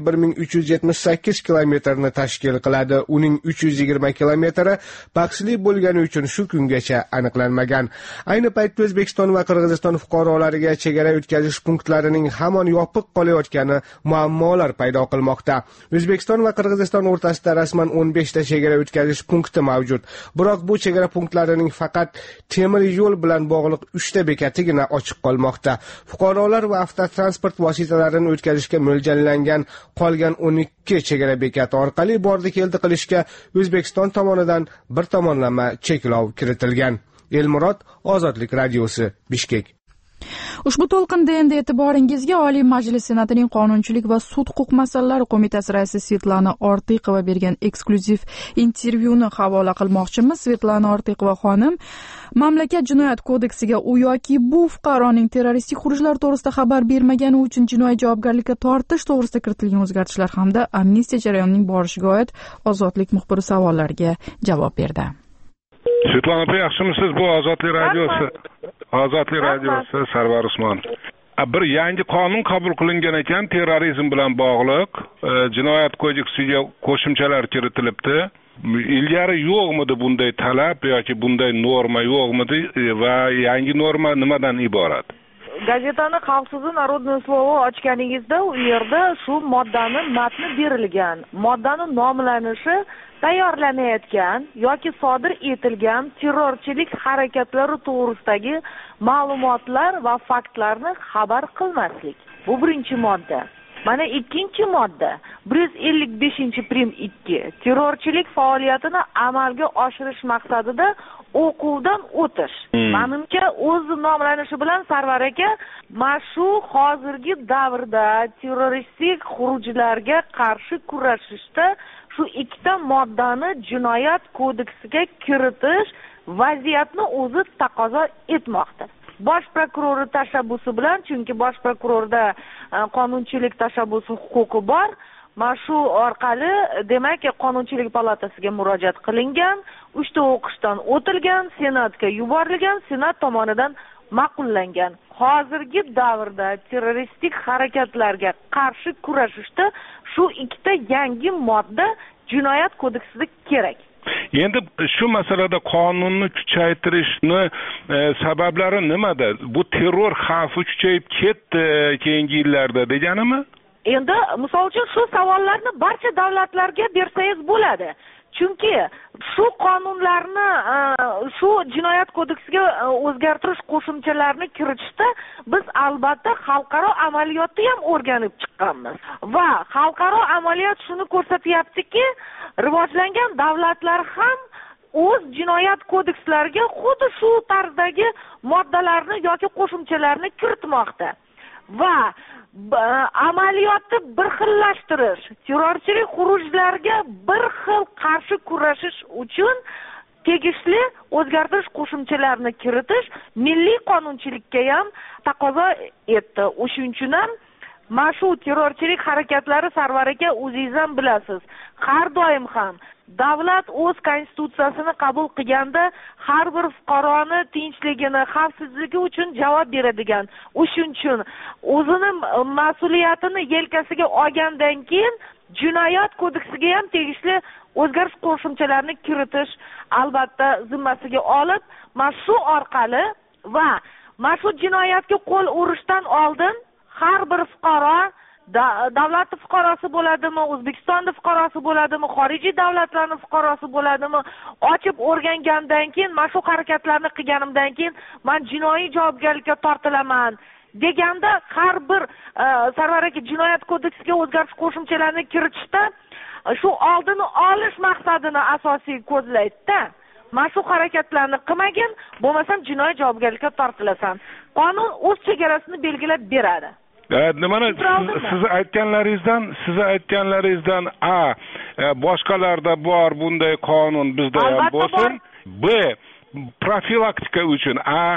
1378 kilometrni tashkil qiladi. Uning 320 kilometri bahsli bo'lgani uchun shu kungacha aniqlanmagan. Ayni paytda O'zbekiston va Qirg'iziston fuqarolariga chegara o'tkazish punktlarining hamon yopiq qolayotgani muammolar paydo qilmoqda. O'zbekiston va Qirg'iziston o'rtasida rasman 15 ta chegara o'tkazish punkti mavjud. Biroq bu chegara punktlarining faqat temir yo'l bilan bog'liq 3 ta bekatigina ochiq qolmoqda. Fuqarolar va avtotransport vositalarini o'tkazishga mo'ljallangan qolgan 12 2 chegara bekati orqali bordi keldi qilishga O'zbekiston tomonidan bir tomonlama cheklov kiritilgan. Elmurod, Ozodlik radiosi, Bishkek. Ushbu to'lqinda endi e'tiboringizga Oliy Majlis Senatining Qonunchilik va sud huquq masalalari qo'mitasi raisi Svetlana Ortiqova bergan eksklyuziv intervyuni havola qilmoqchimiz. Svetlana Ortiqova xonim mamlakat jinoyat kodeksiga u yoki bu fuqaroning terroristik xurujlar to'g'risida xabar bermagani uchun jinoiy javobgarlikka tortish to'g'risida kiritilgan o'zgartishlar hamda amnistiya jarayonining borishiga oid Ozodlik muxbiri savollariga javob berdi. Svetlana opa, yaxshimisiz? Bu Ozodlik radiosi. Ozodlik radiosi, Sarvar Usmonov. Bir yangi qonun qabul qilingan ekan, terrorizm bilan bog'liq jinoyat kodeksiga qo'shimchalar kiritilibdi. Ilgari yo'qmidi bunday talab yoki bunday norma yo'qmidi va yangi norma nimadan iborat? Gazetani Xalqsiz Narodnoy Slovo ochganingizda u yerda shu moddaning matni berilgan. Moddaning nomlanishi tayyorlanayotgan yoki sodir etilgan terrorchilik harakatlari to'g'risidagi ma'lumotlar va faktlarni xabar qilmaslik. Bu birinchi modda. Mana ikkinchi modda 155-prim 2 terrorchilik faoliyatini amalga oshirish maqsadida o'quvdan o'tish. Menimcha o'z nomlanishi bilan Sarvar aka mana shu hozirgi davrda terroristik xurujlarga qarshi kurashishda shu ikkita moddani jinoyat kodeksiga kiritish vaziyatni o'zi taqozo etmoqda. Bosh prokurori tashabbusi bilan, chunki bosh prokurorda qonunchilik tashabbusi huquqi bor. Mana shu orqali demak qonunchilik palatasiga murojaat qilingan, 3 ta o'qishdan o'tilgan, senatga yuborilgan, senat tomonidan ma'qullangan. Hozirgi davrda terroristik harakatlarga qarshi kurashishda shu ikkita yangi modda jinoyat kodeksida kerak. Endi shu masalada qonunni kuchaytirishni sabablari nimada? Bu terror xavfi kuchayib ketdi keyingi yillarda deganimi? Endi misol uchun shu savollarni barcha davlatlarga bersangiz bo'ladi. Chunki shu qonunlarni shu jinoyat kodeksiga o'zgartirish qo'shimchalarini kiritishda biz albatta xalqaro amaliyotni ham o'rganib chiqqanmiz. Va xalqaro amaliyot shuni ko'rsatyaptiki, rivojlangan davlatlar ham o'z jinoyat kodekslariga xuddi shu tarzdagi moddalarni yoki qo'shimchalarni kiritmoqda. Va amaliyotni bir xillashtirish, terrorchilik xurujlarga bir xil qarshi kurashish uchun tegishli o'zgartirish qo'shimchalarini kiritish milliy qonunchilikka ham taqozo etdi. O'shuning uchun ham mana shu terrorchilik harakatlari Sarvar aka o'zingiz ham bilasiz, har doim ham davlat o'z konstitutsiyasini qabul qilganda har bir fuqaroni tinchligini, xavfsizligi uchun javob beradigan. O'shuning uchun o'zining mas'uliyatini yelkasiga olgandan keyin jinoyat kodeksiga ham tegishli o'zgarish qo'shimchalarini kiritish albatta zimmasiga olib, mana shu orqali va mana shu jinoyatga qo'l urishdan oldin har bir fuqaro davlat fuqarosi bo'ladimi, O'zbekistonning fuqarosi bo'ladimi, xorijiy davlatlarning fuqarosi bo'ladimi, ochib o'rgangandan keyin, mana shu harakatlarni qilganimdan keyin men jinoiy javobgarlikka tortilaman deganda har bir Sarvar aka jinoyat kodeksiga o'zgartirish qo'shimchalarini kiritishda shu oldini olish maqsadini asosiy ko'zlaydi-da. Mana shu harakatlarni qilmagin, bo'lmasam jinoiy javobgarlikka tortilasan. Qonun o'z chegarasini belgilab beradi. Nimani siz aytganlaringizdan boshqalarda bor bunday qonun bizda ham bo'lsin. B profilaktika uchun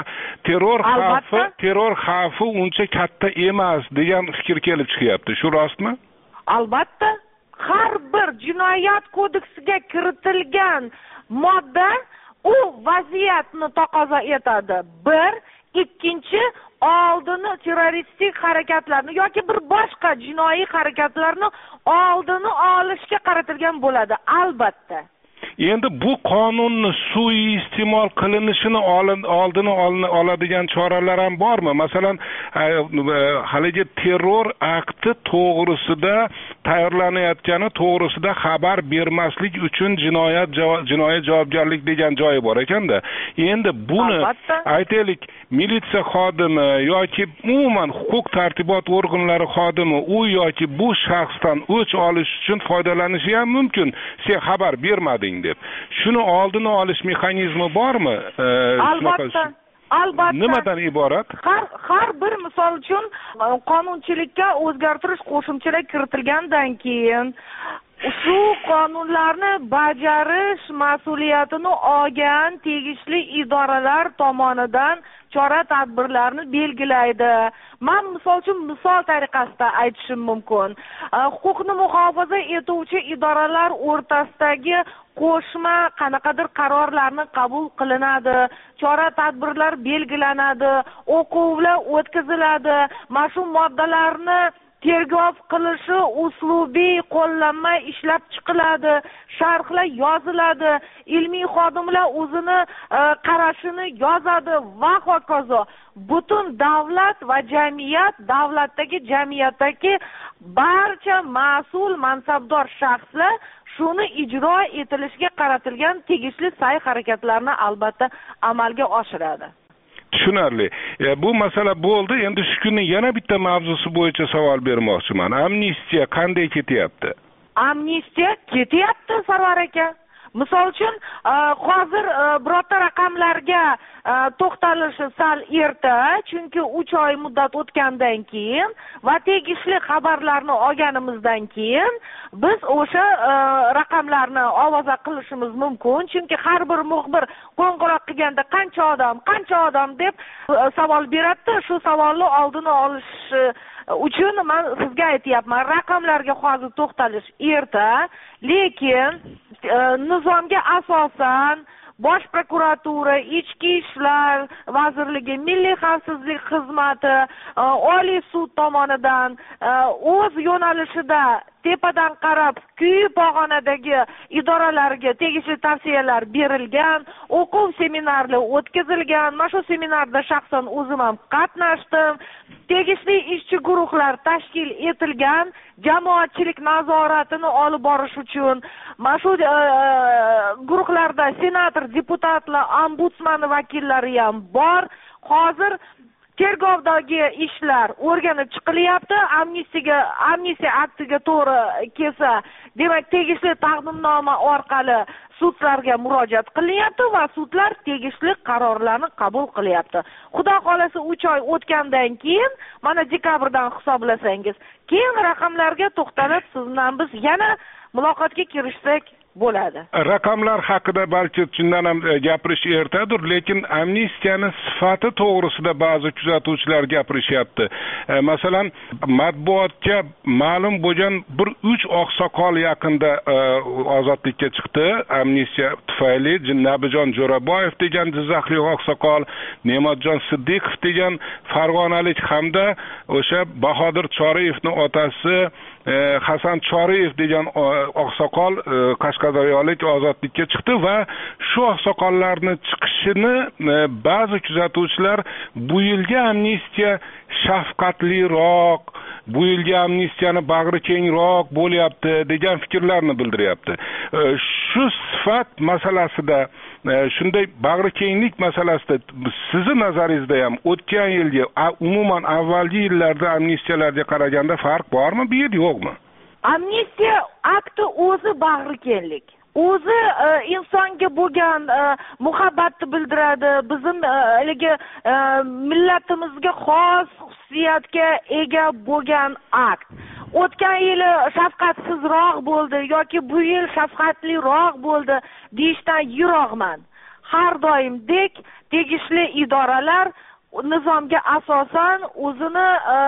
terror xavfi uncha katta emas degan fikr kelib chiqyapti. Shu rostmi? Albatta, har bir jinoyat kodeksiga kiritilgan modda u vaziyatni taqozo etadi. Bir, ikkinchi oldini terroristik harakatlarni yoki bir boshqa jinoiy harakatlarni oldini olishga qaratilgan bo'ladi, albatta. Endi bu qonunni suiiste'mol qilinishini oldini oladigan choralar ham bormi? Masalan, haligi terror akti to'g'risida tayyorlanayotgani to'g'risida xabar bermaslik uchun jinoyat javobgarlik degan joyi bor ekanda. Endi buni aytaylik, militsiya xodimi yoki umuman huquq tartibot organlari xodimi u yoki bu shaxsdan o'ch olish uchun foydalanishi ham mumkin. Sen xabar bermading deb. Shuni oldini olish mexanizmi bormi? Albatta. Nimadan iborat? Har bir misol uchun qonunchilikka o'zgartirish qo'shimchalar kiritilgandan keyin shu qonunlarni bajarish mas'uliyatini olgan tegishli idoralar tomonidan chora tadbirlarni belgilaydi. Men misol tariqasida aytishim mumkin. Huquqni muhofaza etuvchi idoralar o'rtasidagi qo'shma qanaqadir qarorlarni qabul qilinadi, chora tadbirlar belgilanadi, o'quvlar o'tkaziladi. Mana shu moddalarni tergov qilishi uslubiy qo'llanma ishlab chiqiladi, sharhlar yoziladi, ilmiy xodimlar o'zini qarashini yozadi va hokazo. Butun davlat va jamiyatdagi barcha mas'ul mansabdor shaxslar shuni ijro etilishiga qaratilgan tegishli sa'y-harakatlarni albatta amalga oshiradi. Tushunarli. Bu masala bo'ldi. Endi shu kunning yana bitta mavzusi bo'yicha savol bermoqchiman. Amnistiya qanday ketyapti? Amnistiya ketyapti, Sarvar aka. Misol uchun, hozir birorta raqamlarga to'xtalishi sal erta, chunki 3 oy muddat o'tgandan keyin va tegishli xabarlarni olganimizdan keyin biz o'sha raqamlarni ovoza qilishimiz mumkin, chunki har bir muxbir qo'ng'iroq qilganda qancha odam deb savol beradi. Shu savolni oldini olish uchun men sizga aytyapman, raqamlarga hozir to'xtalish erta, lekin nizomga asosan Bosh prokuratura, Ichki ishlar vazirligi, Milliy xavfsizlik xizmati, Oliy sud tomonidan o'z yo'nalishida tepadan qarab quyi pog'onadagi idoralarga tegishli tavsiyalar berilgan, o'quv seminarlar o'tkazilgan. Mana shu seminarda shaxsan o'zim ham qatnashdim. Tegishli ishchi guruhlar tashkil etilgan, jamoatchilik nazoratini olib borish uchun. Mana shu guruhlarda senator, deputatlar, ombudsman vakillari ham bor. Hozir tergovdagi ishlar o'rganib chiqilyapti. Amnistiya aktiga to'g'ri kelsa, demak tegishli taqdimnoma orqali sudlarga murojaat qilyapti va sudlar tegishli qarorlarni qabul qilyapti. Xudo xolasa 3 oy o'tgandan keyin, mana dekabrdan hisoblasangiz, keyin raqamlarga to'xtalib siz bilan biz yana muloqotga kirishsak bo'ladi. Raqamlar haqida balki shundan ham gapirish ertadir, lekin amnistiyani sifati to'g'risida ba'zi kuzatuvchilar gapirishyapti. Masalan, matbuotga ma'lum bo'lgan 3 oqsoqol yaqinda ozodlikka chiqdi amnistiya tufayli. Nabijon Jo'raboyev degan Jizzaxlik oqsoqol, Ne'matjon Siddiqov degan farg'onalik hamda o'sha Bahodir Choriyevning otasi Hasan Choriyev degan oqsoqol qashqadaryolik ozodlikka chiqdi va shu oqsoqollarning chiqishini ba'zi kuzatuvchilar bu yilgi amnistiya shafqatliroq, bu yilgi amnistiyani bag'ri kengroq bo'lyapti degan fikrlarni bildiryapti. Shu sifat masalasida, shunday bag'ri kenglik masalasida sizning nazaringizda ham o'tgan yilgi umuman avvalgi yillarda amnistiyalarga qaraganda farq bormi, bu yer yo'qmi? Amnistiya akti o'zi bag'ri kenglik. O'zi insonga bo'lgan muhabbatni bildiradi. Bizning millatimizga xos xususiyatga ega bo'lgan akt. O'tgan yili shafqatsizroq bo'ldi yoki bu yil shafqatliroq bo'ldi deyishdan yiroqman. Har doimdek tegishli idoralar nizomga asosan o'zini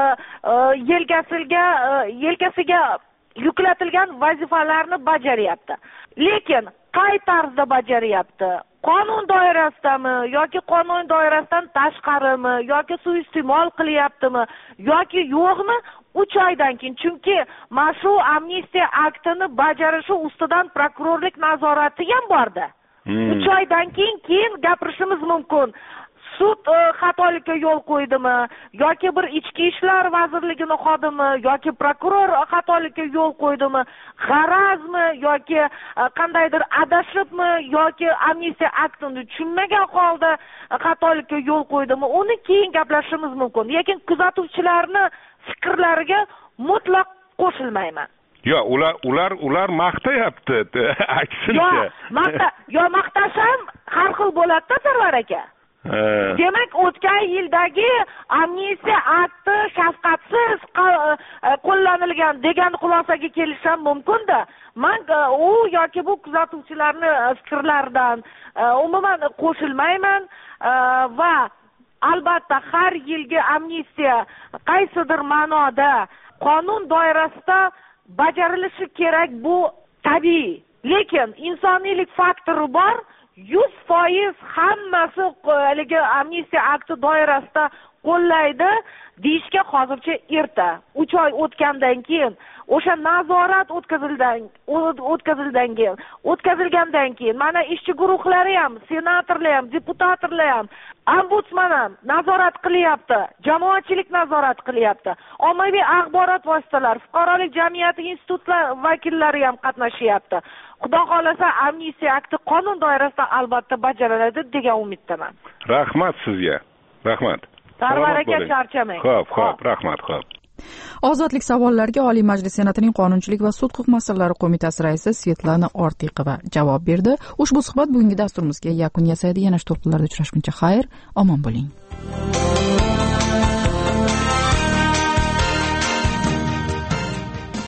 yelkasiga yuklatilgan vazifalarni bajaryapti. Lekin qay tarzda bajaryapti? Qonun doirasidami yoki qonun doirasidan tashqarimi yoki suiiste'mol qilyaptimi yoki yo'qmi? 3 oydan keyin, chunki mana shu amnistiya aktini bajarishi ustidan prokurorlik nazorati ham bordi. 3 oydan keyin gapirishimiz mumkin. sud xatolikka yo'l qo'ydimi yoki bir ichki ishlar vazirligini xodimi yoki prokuror xatolikka yo'l qo'ydimi, g'arazmi yoki qandaydir adashibmi yoki amnistiya aktini tushunmagan holda xatolikka yo'l qo'ydimi, uni keyin gaplashishimiz mumkin. Lekin kuzatuvchilarni fikrlariga mutlaq qo'shilmayman. Yo, ular maqtayapti, aksincha. Yo, maqtasham har xil bo'ladi-da, Sarvar aka. Demak, o'tgan yildagi amnistiya akti shafqatsiz qo'llanilgan degan xulosaga kelishim mumkin-da. Men u yoki bu kuzatuvchilarni fikrlaridan umuman qo'shilmayman va albatta har yilgi amnistiya qaysidir ma'noda qonun doirasida bajarilishi kerak, bu tabiiy. Lekin insoniylik faktori bor. 100% hammasi haligi amnistiya akti doirasida qo'llaydi deyishga hozircha erta. 3 oy o'tgandan keyin, o'sha nazorat o'tkazilgandan keyin mana ishchi guruhlari ham, senatorlar ham, deputatlar ham, ombudsman ham nazorat qilyapti, jamoatchilik nazorat qilyapti, ommaviy axborot vositalari, fuqarolik jamiyati institutlar vakillari ham qatnashyapti. Xudo xolasa amnistiya akti qonun doirasida albatta bajariladi degan umiddaman. Rahmat sizga. Rahmat. Sarvar aka, charchamang. Xo'p, rahmat, xo'p. Ozodlik savollariga Oliy Majlis Senatining Qonunchilik va sud huquq masalalari qo'mitasi raisi Svetlana Ortiqova javob berdi. Ushbu suhbat bugungi dasturimizga yakun yasaydi. Yana shu to'lqinlarda uchrashguncha xayr, omon bo'ling.